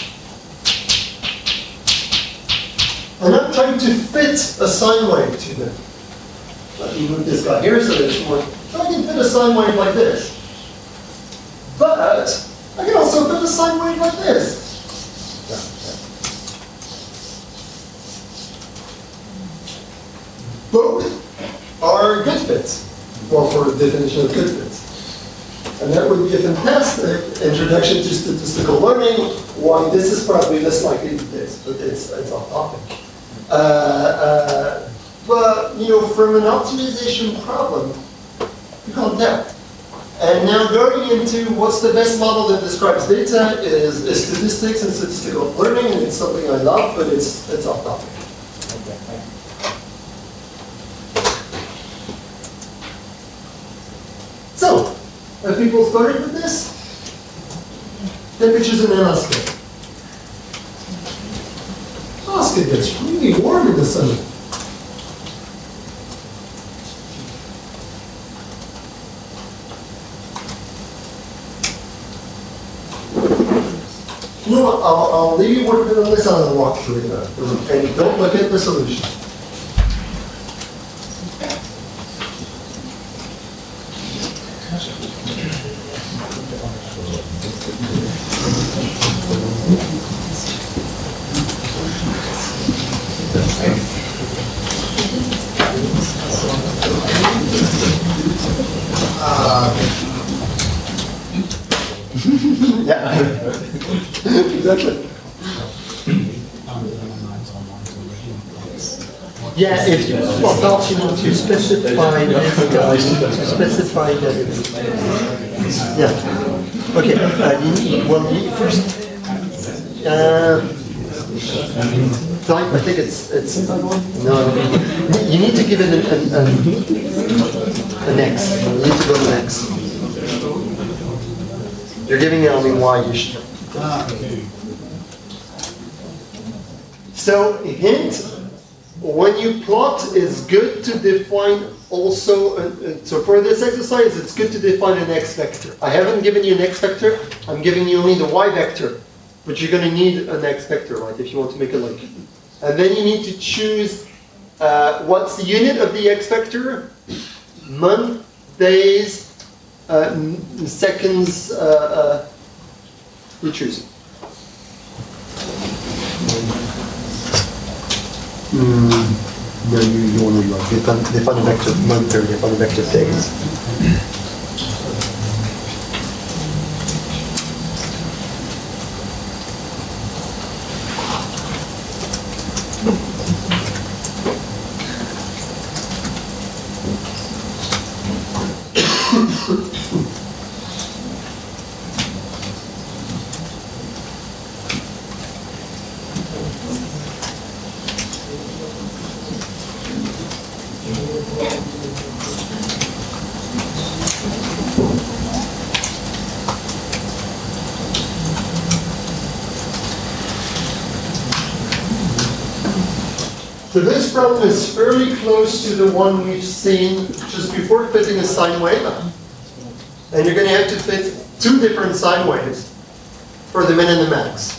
Speaker 1: and I'm trying to fit a sine wave to them. Let me move this guy here so that it's more, so I can fit a sine wave like this. But I can also fit a sine wave like this. Both are good fits. Well, for the definition of good fits. And that would be a fantastic introduction to statistical learning, why this is probably less likely to this, but it's, it's off topic. Uh, uh, but, you know, from an optimization problem, you can't tell. And now going into what's the best model that describes data is, is statistics and statistical learning, and it's something I love, but it's, it's off topic.
Speaker 3: Okay. Thank you.
Speaker 1: So, have people started with this? Temperatures in Alaska. Alaska gets really warm in the summer. You know what, I'll, I'll leave you working on this on the walkthrough, and don't look at the solution. Yeah, exactly. Yeah, if you, well, perhaps you want to specify this, guys, to specify that it's, yeah. Okay, uh, you need, well, you first, uh, type, I think it's, it's, no, you need to give it an, an, an, an X, you need to go to an X. You're giving it only Y, you should. So, hint, when you plot, it's good to define also, uh, uh, so for this exercise, it's good to define an X vector. I haven't given you an X vector, I'm giving you only the Y vector. But you're going to need an X vector, right, if you want to make a link. And then you need to choose uh, what's the unit of the X vector, month, days, uh, seconds, uh, uh, you choose. Mm, no, you, you want to like, define, define a vector of month or define a vector of days. So this problem is fairly close to the one we've seen just before fitting a sine wave. And you're going to have to fit two different sine waves for the min and the max.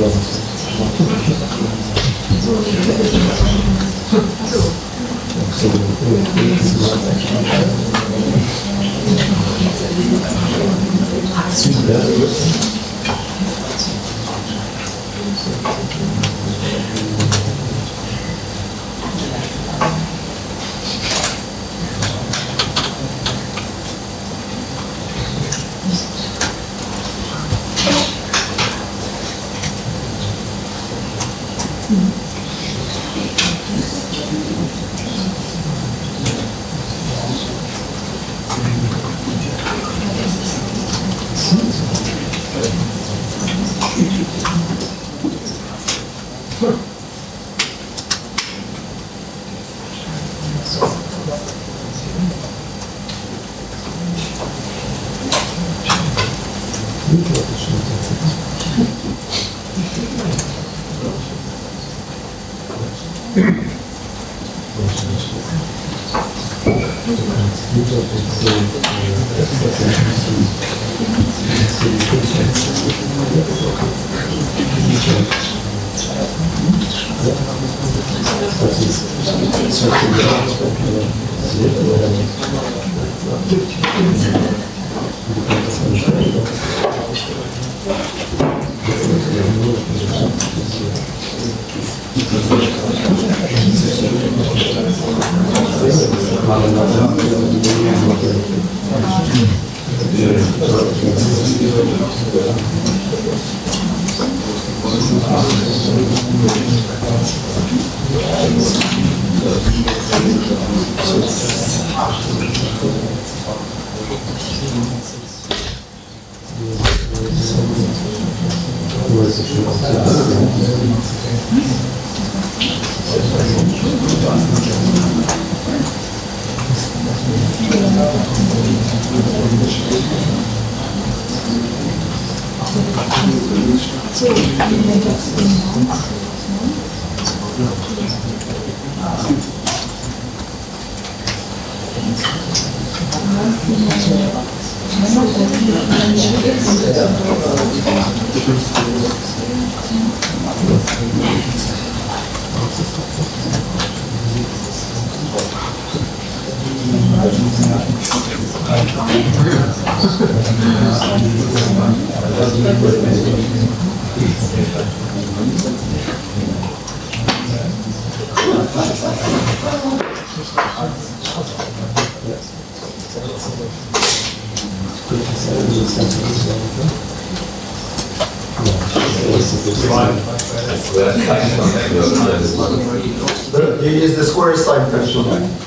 Speaker 1: You use the square sign function.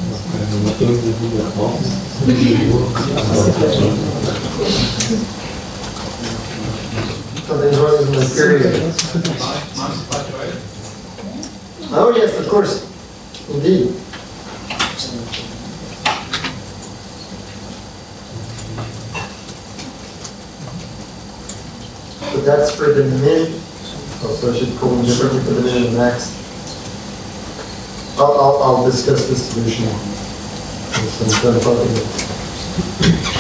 Speaker 1: Something's wrong in the period. Oh yes, of course. Indeed. So that's for the min. Oh, so I should call them differently for the min and max. I'll, I'll, I'll discuss this solution. This I'm done talking about.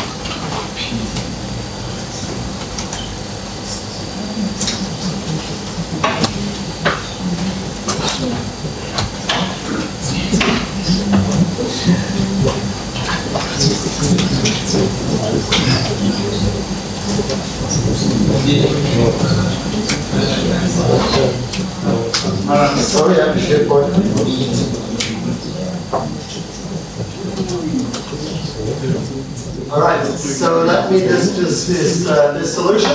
Speaker 1: Sorry, I have to share point. All right, so let me discuss this uh, this solution.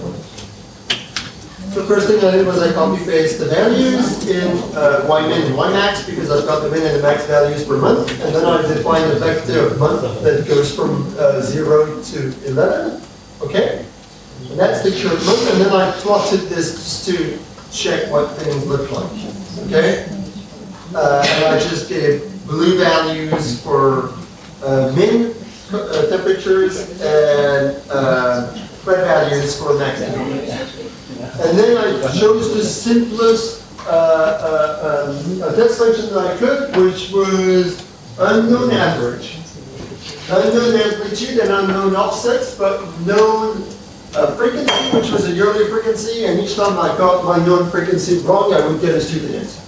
Speaker 1: The first thing I did was I copy paste the values in uh, y min and y max because I've got the min and the max values per month, and then I define a vector of month that goes from uh, zero to eleven. Okay, and that's the current month, and then I plotted this just to check what things look like. Okay, uh, and I just gave blue values for uh, min uh, temperatures and uh, red values for max temperatures. And then I chose the simplest uh, uh, um, uh, test function that I could, which was unknown average. Unknown amplitude and unknown offsets, but known a frequency, which was a yearly frequency, and each time I got my known frequency wrong, I would get a stupid answer.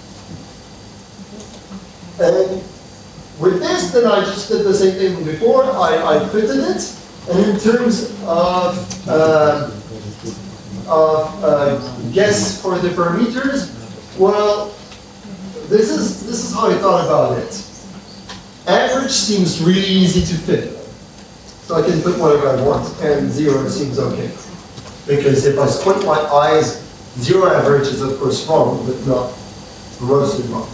Speaker 1: And with this, then I just did the same thing before. I, I fitted it, and in terms of, uh, of uh, guess for the parameters, well, this is this is how I thought about it. Average seems really easy to fit, so I can put whatever I want, and zero seems okay, because if I squint my eyes, zero average is of course wrong, but not grossly wrong.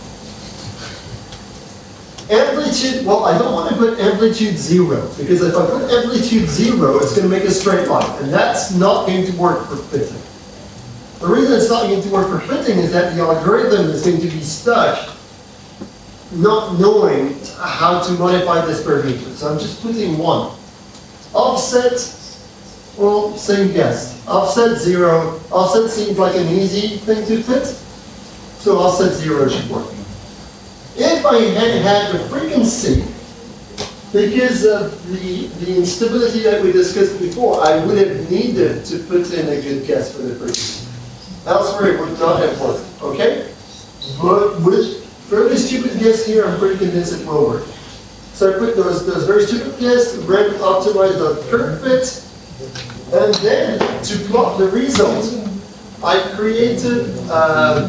Speaker 1: Amplitude, well, I don't want to put amplitude zero, because if I put amplitude zero, it's going to make a straight line, and that's not going to work for fitting. The reason it's not going to work for fitting is that the algorithm is going to be stuck not knowing how to modify this parameter. So I'm just putting one. Offset, well, same guess. Offset zero. Offset seems like an easy thing to fit, so offset zero should work. If I had had the frequency, because of the, the instability that we discussed before, I would have needed to put in a good guess for the frequency. Elsewhere, it would not have worked, okay? But with fairly stupid guess here, I'm pretty convinced it will work. So I put those, those very stupid guess, ran optimize the curve fit, and then to plot the result, I created uh,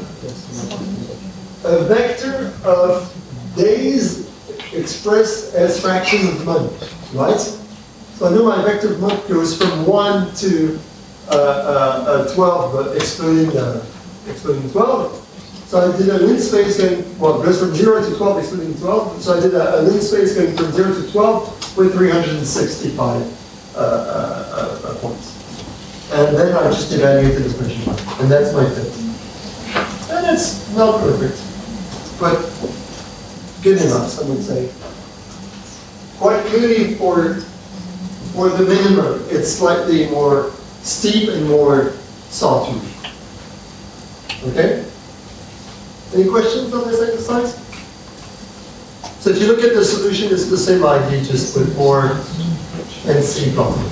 Speaker 1: a vector of days expressed as fractions of month, right? So I know my vector of month goes from one to uh, uh, uh, twelve, but excluding, uh, excluding twelve. So I did a lin space going, well, it goes from zero to twelve, excluding twelve. So I did a, a lin space going from zero to twelve with three hundred sixty-five uh, uh, uh, points. And then I just evaluated the pressure, and that's my fit. And it's not perfect, but good enough, I would say. Quite clearly for, for the minimum, it's slightly more steep and more sawtooth. Okay? Any questions on this exercise? So if you look at the solution, it's the same idea, just with more and C plotting.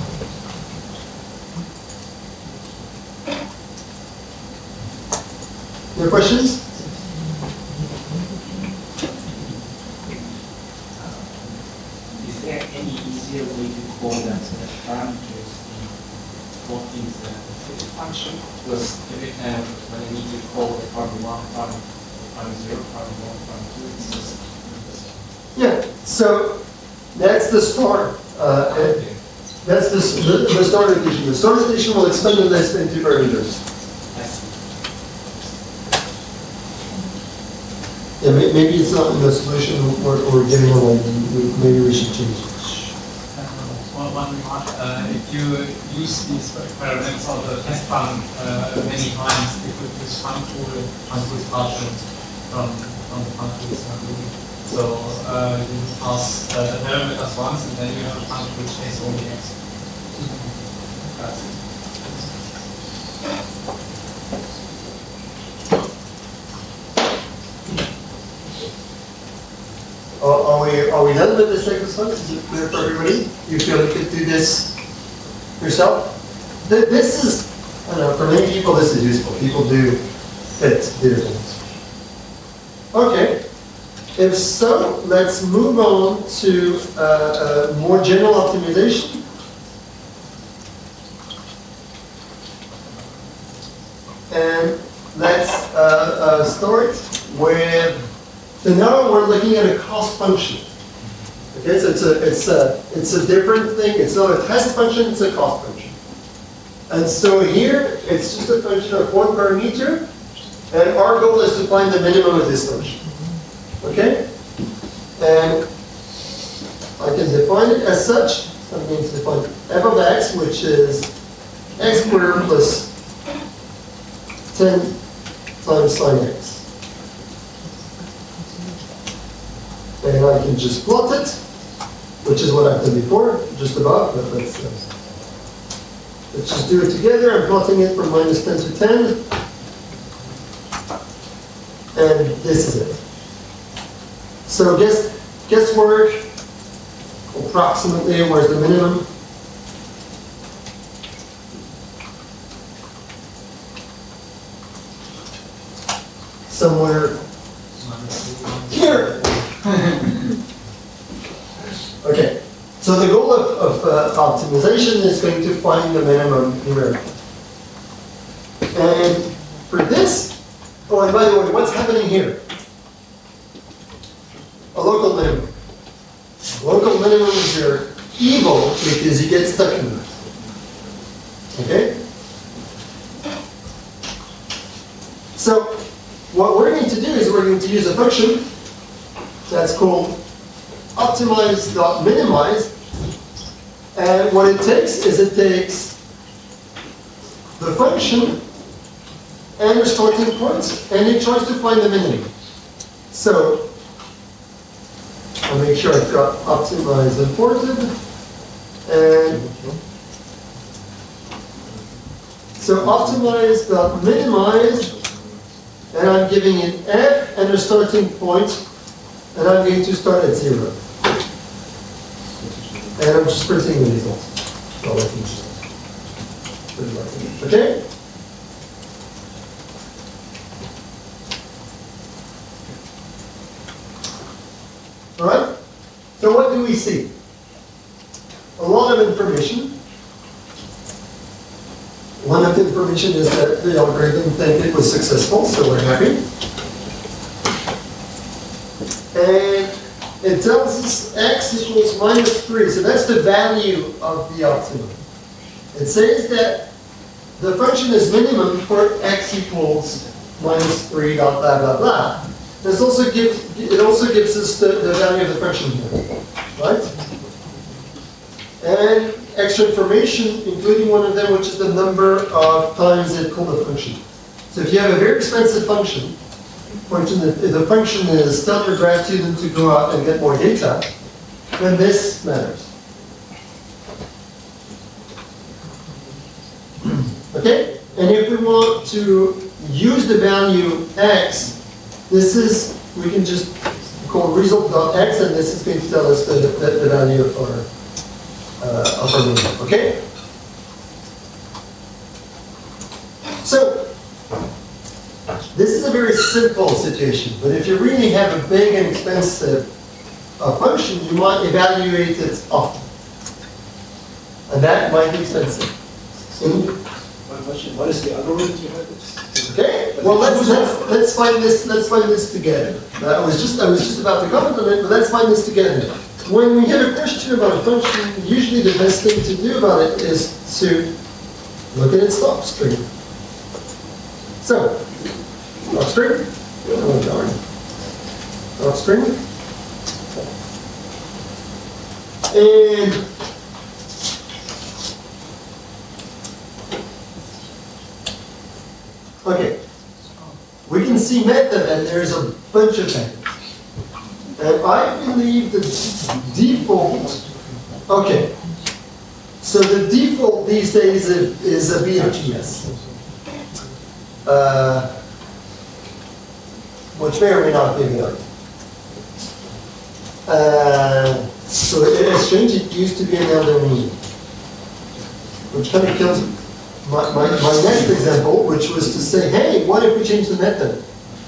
Speaker 1: Any questions?
Speaker 2: Is there any easier way to call that the parameters in what is the fitted function? Because every time when I need to call the parameter one, parameter zero, parameter one, parameter two, it's just.
Speaker 1: Yeah, so that's the start. Uh, and that's the, the, the start edition. The start edition will expand the list into parameters. Yeah, maybe it's not in the solution or, or giving away. Maybe we should change it.
Speaker 5: One, one remark, uh, if you use these parameters of the test fund uh, many times, you could use fund tool, fund tool partial from, from the fund tool assembly. So uh, you pass uh, the parameters once and then you have a fund which takes only x. That's it.
Speaker 1: Are, are we are we done with this exercise? Is it clear for everybody? You feel you could do this yourself? Th this is, I don't know, for many people this is useful. People do fit their things. Okay. If so, let's move on to uh, uh, more general optimization. And let's uh, uh, start with, so now we're looking at a cost function. Okay, so it's a, it's a, it's a different thing. It's not a test function, it's a cost function. And so here, it's just a function of one parameter, and our goal is to find the minimum of this function. Okay? And I can define it as such. So I'm going to define f of x, which is x squared plus ten times sine x. And I can just plot it, which is what I've done before, just above, but let's, uh, let's just do it together. I'm plotting it from minus ten to ten. And this is it. So guess, guesswork, approximately, where's the minimum? somewhere here. Okay, so the goal of, of uh, optimization is going to find the minimum numerical. And for this, oh, and by the way, what's happening here? A local minimum. Local minimum is your evil because you get stuck in it. Okay? So, what we're going to do is we're going to use a function that's called optimize.minimize. And what it takes is it takes the function and the starting points, and it tries to find the minimum. So, I'll make sure I've got optimize imported. And so optimize.minimize, and I'm giving it f and a starting point, and I'm going to start at zero. And I'm just printing the results. Okay? All right? So what do we see? A lot of information. One of the information is that the algorithm think it was successful, so we're happy. And it tells us x equals minus three, so that's the value of the optimum. It says that the function is minimum for x equals minus three dot blah blah blah. This also gives, it also gives us the, the value of the function here, right? And extra information, including one of them, which is the number of times it called the function. So if you have a very expensive function, function if the function is tell your grad student to go out and get more data, then this matters. Okay? And if we want to use the value x, this is, we can just call result.x, and this is going to tell us the, the, the value of our, uh, of our minimum. Okay? So, this is a very simple situation, but if you really have a big and expensive uh, function, you might evaluate it often. And that might be expensive. In,
Speaker 9: One question, what is the algorithm you have?
Speaker 1: Okay. Well, let's let's let's find this. Let's find this together. I was just I was just about to comment on it, but let's find this together. When we have a question about a function, usually the best thing to do about it is to look at its stop string. So, stop string. Oh darn. Stop string. And okay, we can see method, and there's a bunch of methods. And I believe the default, okay, so the default these days is a B F G S, uh, which may or may not be right. Uh, so in exchange, it used to be an elder mean, which kind of kills me. My, my, my next example, which was to say, hey, what if we change the method?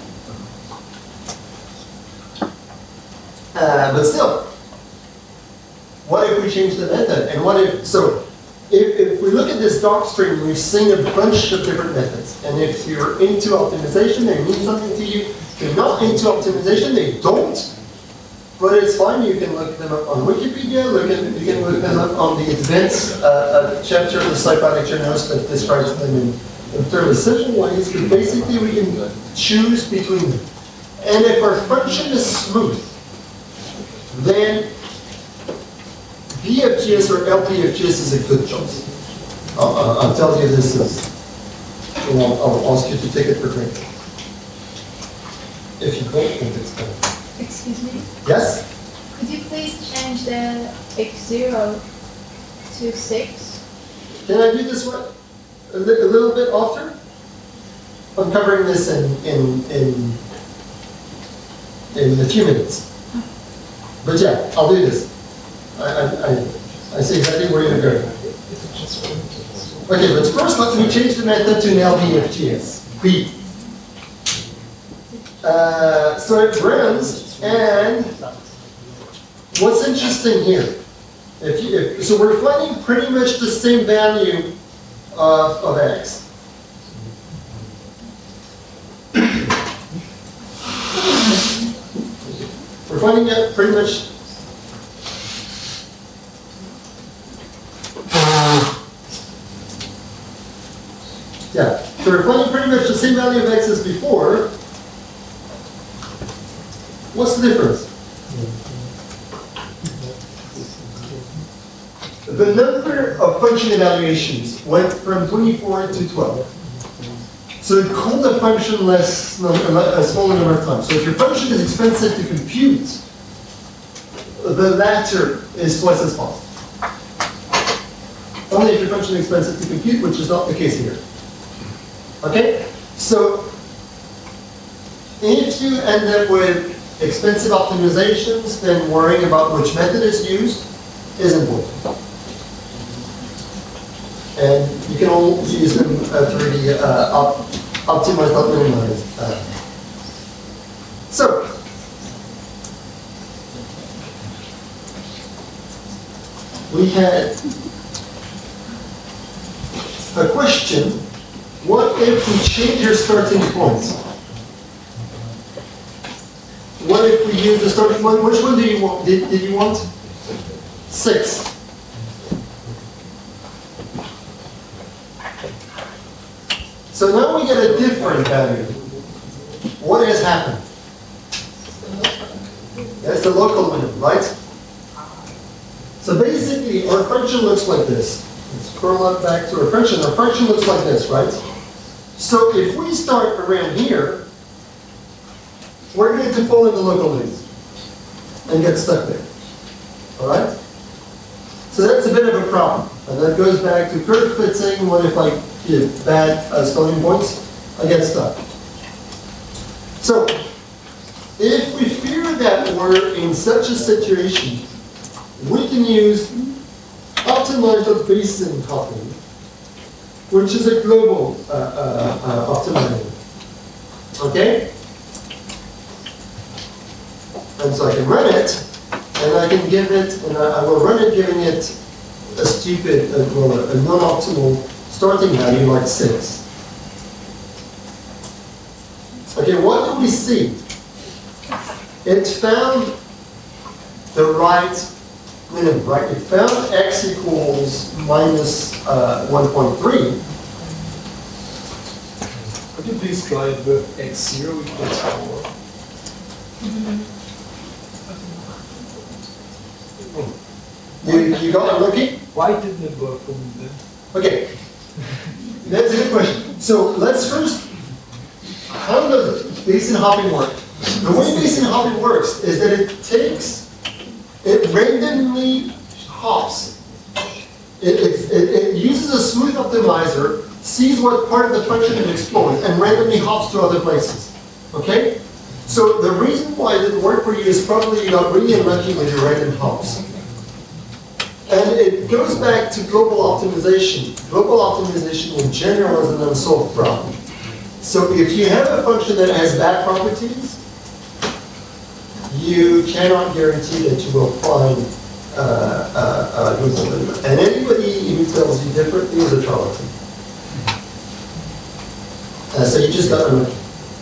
Speaker 1: Uh, but still, what if we change the method? And what if, so, if, if we look at this doc string, we've seen a bunch of different methods. And if you're into optimization, they mean something to you. If you're not into optimization, they don't. But it's fine, you can look them up on Wikipedia, look at, you can look them up on the advanced uh, uh, chapter of the Scipy Journals that describes them in, in fairly simple ways, but basically we can choose between them. And if our function is smooth, then B F G S or L P F G S is a good choice. I'll, I'll, I'll tell you this is, and I'll, I'll ask you to take it for granted. If you don't think it's good.
Speaker 10: Excuse me?
Speaker 1: Yes?
Speaker 10: Could you please change the x zero to six?
Speaker 1: Can I do this one a, li a little bit after? I'm covering this in, in, in, in a few minutes. But yeah, I'll do this. I, I, I, I see exactly where you're going. Okay, but first let me change the method to an L B F G S. B. Uh, so it runs, and what's interesting here? If you, if, so we're finding pretty much the same value of, of x. We're finding it pretty much. Yeah, so we're finding pretty much the same value of x as before. What's the difference? The number of function evaluations went from twenty-four to twelve. So it called the function less, a smaller number of times. So if your function is expensive to compute, the latter is twice as fast. Only if your function is expensive to compute, which is not the case here. Okay? So if you end up with expensive optimizations, then worrying about which method is used is important. And you can all use them uh, to really uh, op optimize, not minimize. Uh. So, we had a question: what if we change your starting point? What if we use the starting point? Which one do you want? Did, did you want? Six. So now we get a different value. What has happened? That's the local minimum, right? So basically, our function looks like this. Let's scroll up back to our function. Our function looks like this, right? So if we start around here, we're going to fall in the local limit and get stuck there. All right? So that's a bit of a problem. And that goes back to curve fitting. What if I give bad uh, starting points? I get stuck. So if we fear that we're in such a situation, we can use optimized basin hopping, which is a global uh, uh, uh, optimizer. Okay? And so I can run it, and I can give it, and I, I will run it giving it a stupid, uh, well, a non-optimal starting value like six. Okay, what do we see? It found the right minimum, right? It found x equals minus uh, one point three.
Speaker 9: Could you please try it with x zero equals four?
Speaker 1: You, you got unlucky?
Speaker 9: Why didn't it work for me then?
Speaker 1: Okay, that's a good question. So let's first, how does basin hopping work? The way basin hopping works is that it takes, it randomly hops. It, it, it, it uses a smooth optimizer, sees what part of the function it explores, and randomly hops to other places. Okay? So the reason why it didn't work for you is probably you got really unlucky with your random hops. And it goes back to global optimization. Global optimization in general is an unsolved problem. So if you have a function that has bad properties, you cannot guarantee that you will find uh, uh, uh, global minimum. And anybody who tells you differently is a charlatan. Uh, so you just got unlucky.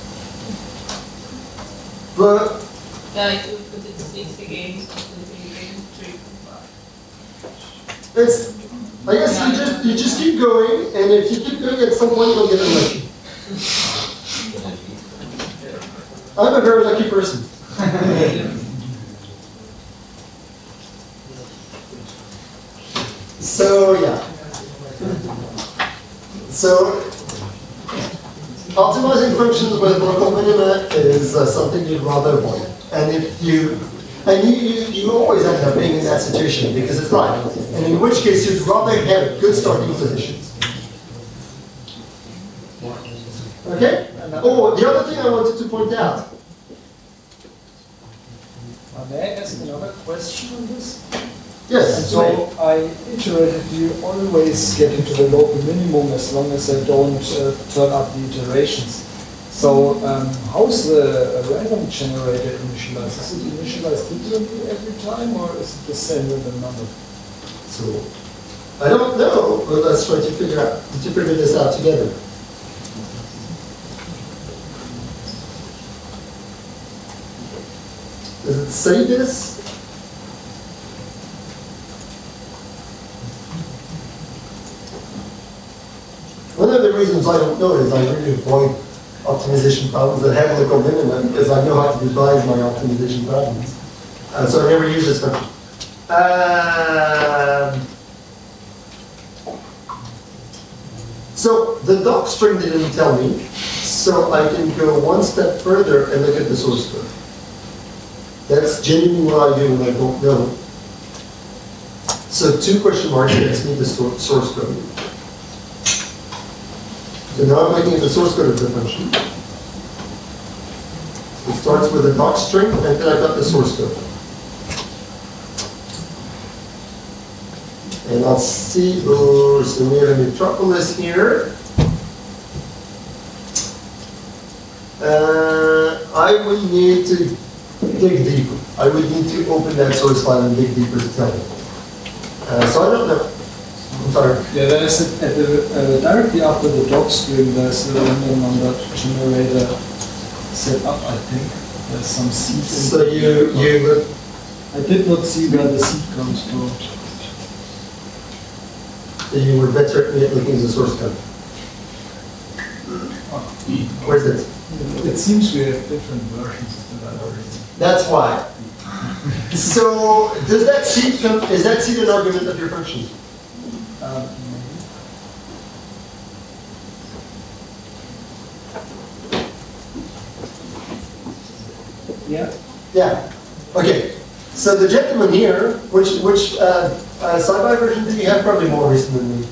Speaker 1: But
Speaker 6: Yeah, if you put it six again, something again, three, five.
Speaker 1: it's, I guess you just you just keep going, and if you keep going, at some point you'll get unlucky. I'm a very lucky person. So yeah. So optimizing functions with local minima is uh, something you'd rather avoid. And if you and you, you you always end up being in that situation because it's right. And in which case you'd rather have good starting positions. Okay? Oh, the other thing I wanted to point out.
Speaker 9: Uh, may I ask another question on this?
Speaker 1: Yes.
Speaker 9: So I iterated, you always get into the local minimum as long as I don't uh, turn up the iterations. So um, how's the random generator initialized? Is it initialized differently every time, or is it the same with the number?
Speaker 1: So, I don't know, but let's try to figure out, to figure this out together. Does it say this? One of the reasons I don't know is I really avoid optimization problems that have local minimum because I know how to devise my optimization problems. Uh, so I never use this function. Um, so the doc string didn't tell me, so I can go one step further and look at the source code. That's genuinely what I do when I don't know. So two question marks gets me the source code. So now I'm looking at the source code of the function. It starts with a doc string, and then I've got the source code. And I'll see, oh, so we have a metropolis here. Uh, I would need to dig deeper. I would need to open that source file and dig deeper to tell you. Uh, so I don't know. I'm sorry.
Speaker 9: Yeah, there's a, at the, uh, directly after the doc string, there's a random number generator set up, I think. There's some seed.
Speaker 1: So you, you would...
Speaker 9: I did not see where the seed comes from.
Speaker 1: You were better at me at looking at the source code. Where's it?
Speaker 9: It seems we have different versions of the library.
Speaker 1: That's why. So, does that seed come, is that seed an argument of your function?
Speaker 9: Um, yeah.
Speaker 1: Yeah. Okay. So the gentleman here, which which uh, uh, sci-fi version do you have? Probably more recent than me.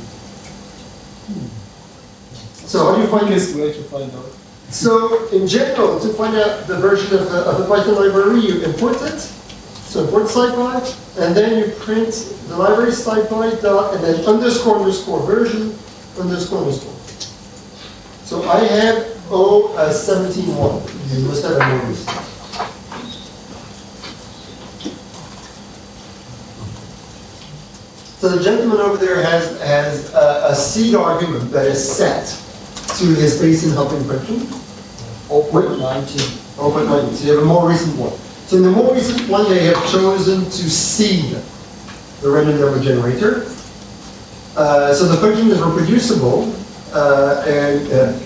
Speaker 1: So how do you find this?
Speaker 9: Way to find out.
Speaker 1: So in general, to find out the version of the, of the Python library, you import it. So import scipy, and then you print the library scipy dot, and then underscore underscore version underscore underscore. So I have O seventeen one. You must have a more recent. So the gentleman over there has has a, a seed argument that is set to his basin helping function.
Speaker 9: zero point one nine.
Speaker 1: zero point nine. So you have a more recent one. So in the more recent one, they have chosen to seed the random number generator. Uh, so the function is reproducible, uh, and uh,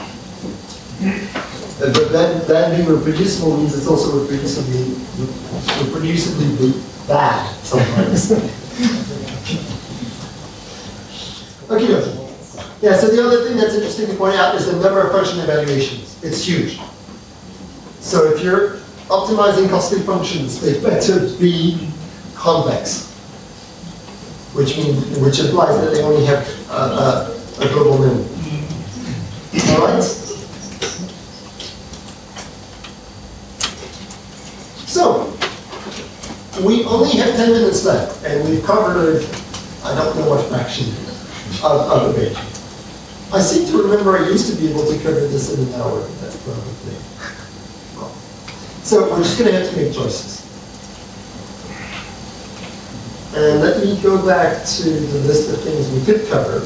Speaker 1: but that, that being reproducible means it's also reproducibly reproducibly bad sometimes. Okay, okay. Yeah, so the other thing that's interesting to point out is the number of function evaluations. It's huge. So if you're optimizing costly functions, they better be complex, which means, which implies that they only have uh, uh, a global minimum. All right? So, we only have ten minutes left, and we've covered, I don't know what fraction of, of the page. I seem to remember I used to be able to cover this in an hour. That's probably. Well, so we're just going to have to make choices. And let me go back to the list of things we could cover,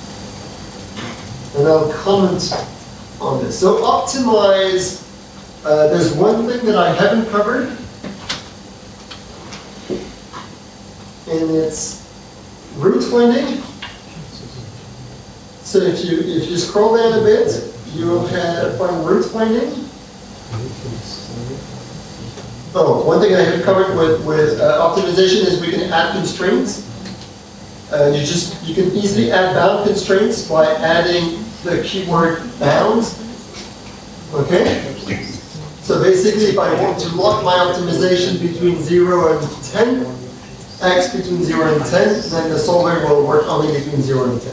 Speaker 1: and I'll comment on this. So optimize. Uh, there's one thing that I haven't covered, and it's root finding. So if you if you scroll down a bit, you'll have find root finding. Oh, one thing I haven't covered with with uh, optimization is we can add constraints. Uh, you just you can easily add bound constraints by adding the keyword bounds. Okay. So basically, if I want to lock my optimization between zero and ten, x between zero and ten, then the solver will work only between zero and ten.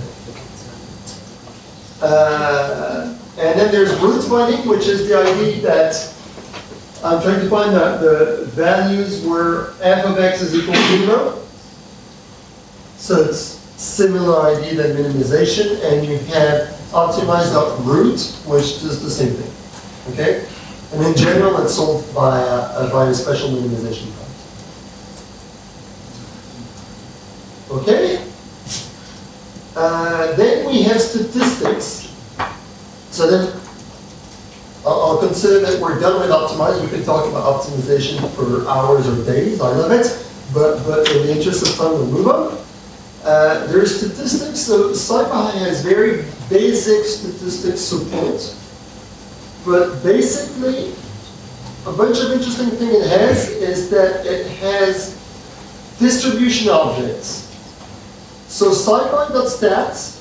Speaker 1: Uh, and then there's root finding, which is the idea that I'm trying to find that the values where f of x is equal to zero. So it's similar idea than minimization, and you have optimize.root, which does the same thing. Okay? And in general, it's solved by a, by a special minimization function. Okay? Uh, then we have statistics. So then I'll, I'll consider that we're done with optimize. We could talk about optimization for hours or days. I love it. But, but in the interest of time, we'll move on. Uh, there's statistics. So SciPy has very basic statistics support. But basically, a bunch of interesting things it has is that it has distribution objects. So SciPy.stats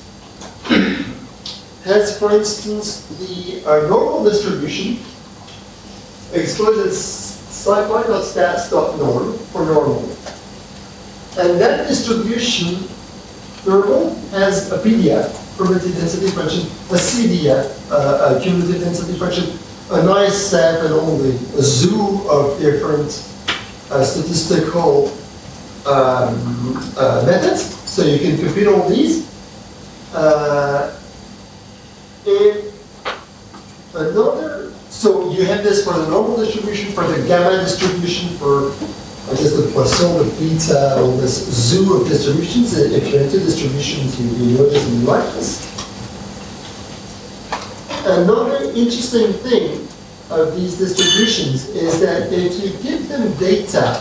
Speaker 1: has, for instance, the uh, normal distribution exposed as SciPy.stats.norm for normal. And that distribution, normal, has a P D F, probability density function, a C D F, uh, a cumulative density function, a nice set and only a zoo of different uh, statistical um, uh, methods. So you can compute all these. Uh, and another, so you have this for the normal distribution, for the gamma distribution, for I guess the Poisson, the beta, all this zoo of distributions. If you're into distributions, you, you know this and you like this. Another interesting thing of these distributions is that if you give them data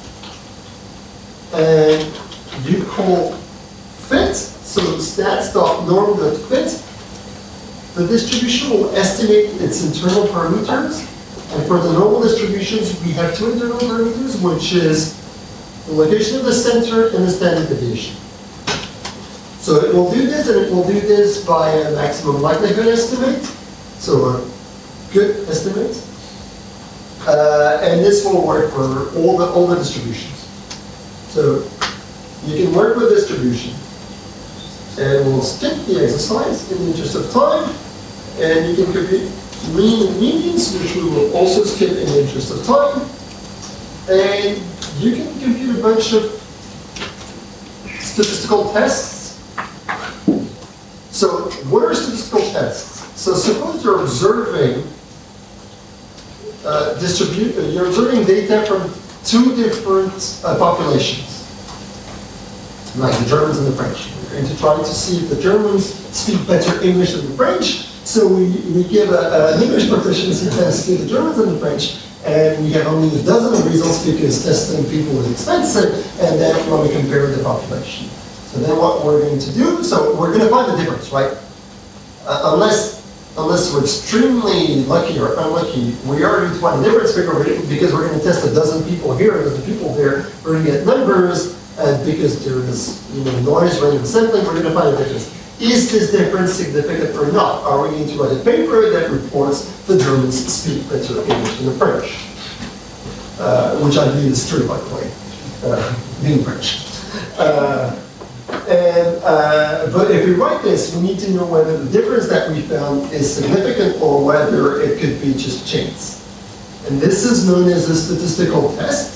Speaker 1: and you call fit, so stats.norm.fit, the distribution will estimate its internal parameters. And for the normal distributions, we have two internal parameters, which is the location of the center and the standard deviation. So it will do this, and it will do this by a maximum likelihood estimate, so a good estimate. Uh, and this will work for all the, all the distributions. So you can work with distribution. And we'll skip the exercise in the interest of time, and you can compute mean and medians, which we will also skip in the interest of time. And you can compute a bunch of statistical tests. So what are statistical tests? So suppose you're observing uh, distribute, uh, you're observing data from two different uh, populations, like the Germans and the French. We're going to try to see if the Germans speak better English than the French. So we, we give a, an English proficiency test to the Germans and the French, and we have only a dozen of results because testing people is expensive, and then when we compare the population. So then what we're going to do, so we're going to find the difference, right? Uh, unless, unless we're extremely lucky or unlucky, we are going to find the difference because we're going to test a dozen people here and a dozen people there. We're going to get numbers, and because there is you know, noise, random sampling, we're going to find the difference. Is this difference significant or not? Are we going to write a paper that reports the Germans speak better English than the French? Uh, which I believe is true, by the way, uh, being French. Uh, and, uh, but if we write this, we need to know whether the difference that we found is significant or whether it could be just chance. And this is known as a statistical test.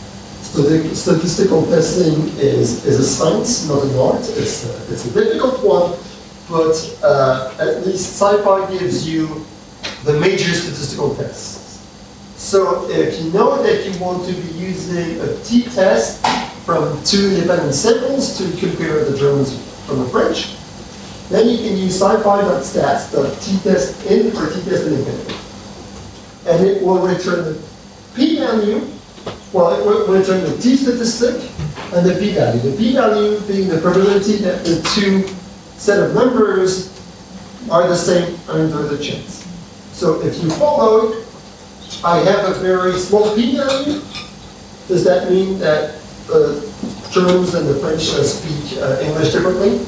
Speaker 1: Statistical testing is, is a science, not an art. It's a, it's a difficult one, but uh, at least SciPy gives you the major statistical tests. So if you know that you want to be using a t-test from two independent samples to compare the Germans from the French, then you can use SciPy.stats.t-test in for t-test independent. And it will return the p-value. Well, it will return the t-statistic and the p-value. The p-value being the probability that the two set of numbers are the same under the chance. So if you follow, I have a very small p-value. Does that mean that the Germans and the French uh, speak uh, English differently?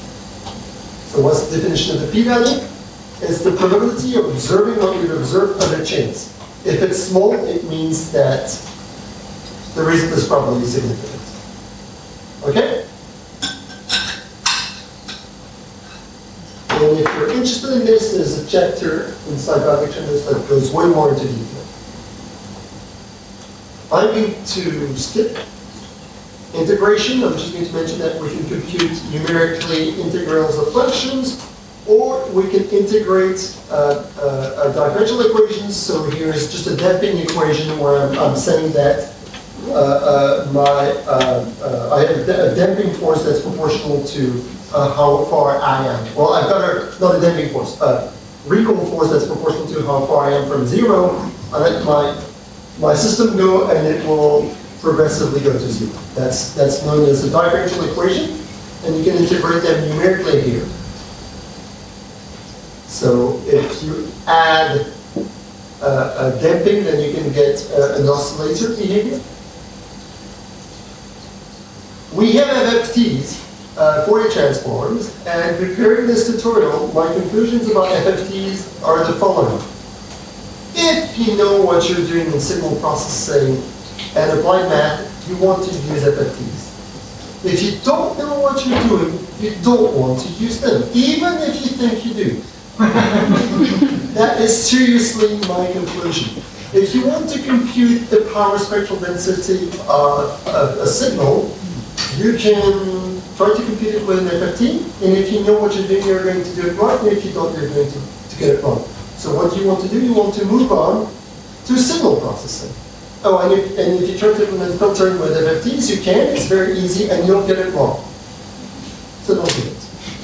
Speaker 1: So what's the definition of the p-value? It's the probability of observing what you've observed under chance. If it's small, it means that the result is probably significant. Okay? And if you're interested in this, there's a chapter in psychotic trends that goes way more into detail. I'm going to skip integration. I'm just going to mention that we can compute numerically integrals of functions, or we can integrate uh, uh, a differential equations. So here's just a damping equation where I'm, I'm saying that uh, uh, my uh, uh, I have a damping force that's proportional to uh, how far I am. Well, I've got a, not a damping force, a recoil force that's proportional to how far I am from zero. I let my my system go, and it will progressively go to zero. That's that's known as the differential equation, and you can integrate them numerically here. So if you add uh, a damping, then you can get uh, an oscillator behavior. We have F F Ts, uh, Fourier transforms, and preparing this tutorial, my conclusions about F F Ts are the following. If you know what you're doing in signal processing and applied math, you want to use F F Ts. If you don't know what you're doing, you don't want to use them, even if you think you do. That is seriously my conclusion. If you want to compute the power spectral density of a, a signal, you can try to compute it with an F F T, and if you know what you're doing, you're going to do it right, and if you don't, you're going to, to get it wrong. So what you want to do, you want to move on to signal processing. Oh, and if, and if you try to implement filtering with F F Ts, you can, it's very easy, and you'll get it wrong. So don't do it.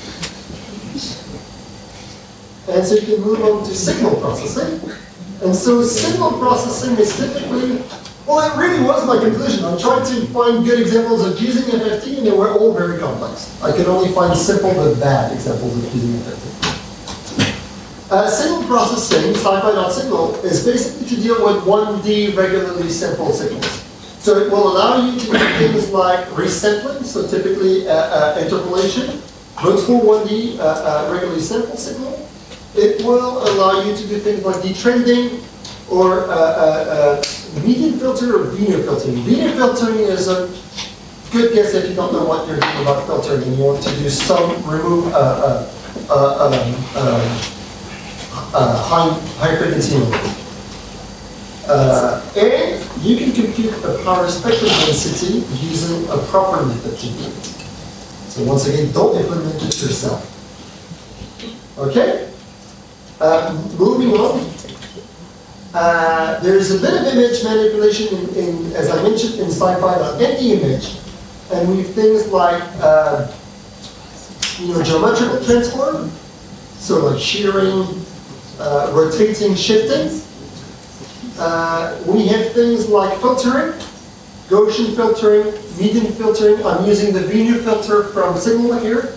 Speaker 1: And so you can move on to signal processing. And so signal processing is typically, well, it really was my conclusion. I tried to find good examples of using F F T, and they were all very complex. I could only find simple but bad examples of using F F T. Uh, signal processing, SciPy.signal, is basically to deal with one D regularly sampled signals. So it will allow you to do things like resampling, so typically uh, uh, interpolation, but for one D uh, uh, regularly sampled signal. It will allow you to do things like detrending, or uh, uh, uh, median filter or Wiener filtering. Wiener filtering is a good guess if you don't know what you're doing about filtering and you want to do some remove uh, uh, uh, um, uh, uh, high, high frequency removal. Uh, and you can compute a power spectrum density using a proper method to do it. So once again, don't implement it yourself. Okay? Uh, moving on. Uh, there is a bit of image manipulation in, in as I mentioned, in SciPy.NDImage, and we have things like uh, you know, geometrical transform, so like shearing, uh, rotating, shifting. Uh, we have things like filtering, Gaussian filtering, median filtering. I'm using the Wiener filter from Signal here.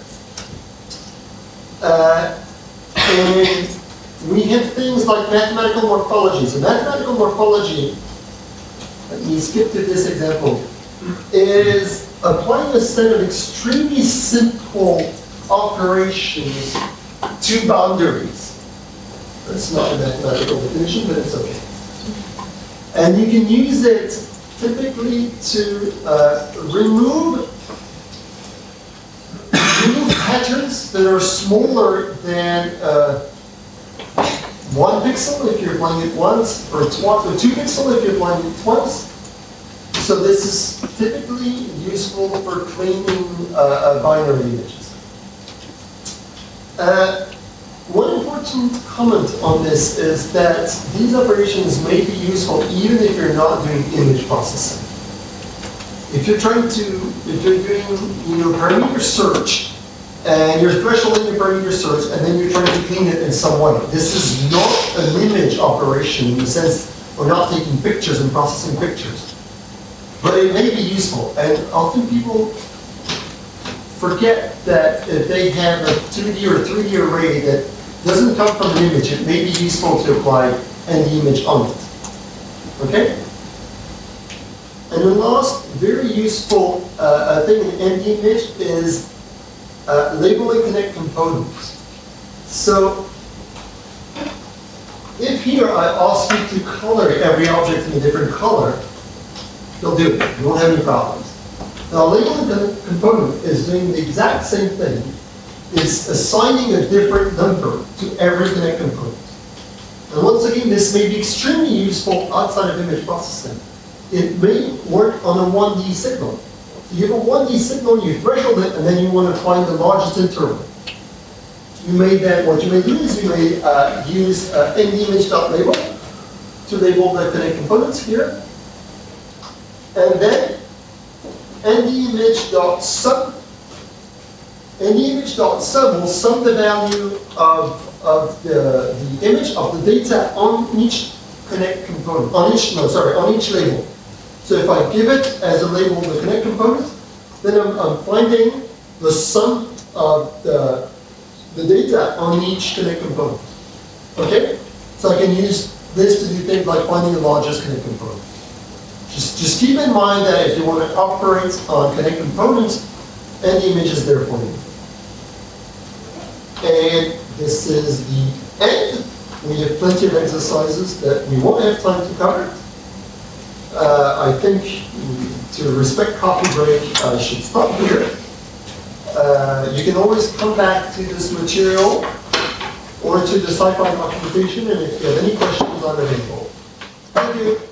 Speaker 1: Uh, and we have things like mathematical morphology. So mathematical morphology, let me skip to this example, is applying a set of extremely simple operations to boundaries. That's not a mathematical definition, but it's okay. And you can use it typically to uh, remove, remove patterns that are smaller than uh, one pixel if you're applying it once, or, twice, or two pixel if you're applying it twice. So this is typically useful for cleaning uh, uh, binary images. Uh, one important comment on this is that these operations may be useful even if you're not doing image processing. If you're trying to, if you're doing, you know, parameter search, and you're thresholding your parameter search, and then you're trying to clean it in some way. This is not an image operation in the sense we're not taking pictures and processing pictures. But it may be useful, and often people forget that if they have a two D or three D array that doesn't come from an image, it may be useful to apply an image on it. Okay? And the last very useful uh, thing in NDImage is uh, labeling connect components. So if here I ask you to color every object in a different color, you'll do it. You won't have any problems. Now, labeling connect component is doing the exact same thing. It's assigning a different number to every connect component. And once again, this may be extremely useful outside of image processing. It may work on a one D signal. You have a one D signal, you threshold it, and then you want to find the largest interval. you may then, what you may do is you may uh, use uh, ndimage.label to label the connect components here. And then ndimage.sum, ndimage.sum will sum the value of, of the, the image of the data on each connect component, on each, no, sorry, on each label. So if I give it as a label the connect component, then I'm, I'm finding the sum of the, the data on each connect component. Okay? So I can use this to do things like finding the largest connect component. Just, just keep in mind that if you want to operate on connect components, ndimage is there for you. And this is the end. We have plenty of exercises that we won't have time to cover. Uh, I think to respect coffee break, I should stop here. Uh, you can always come back to this material or to the SciPy documentation, and if you have any questions, I'm available. Thank you.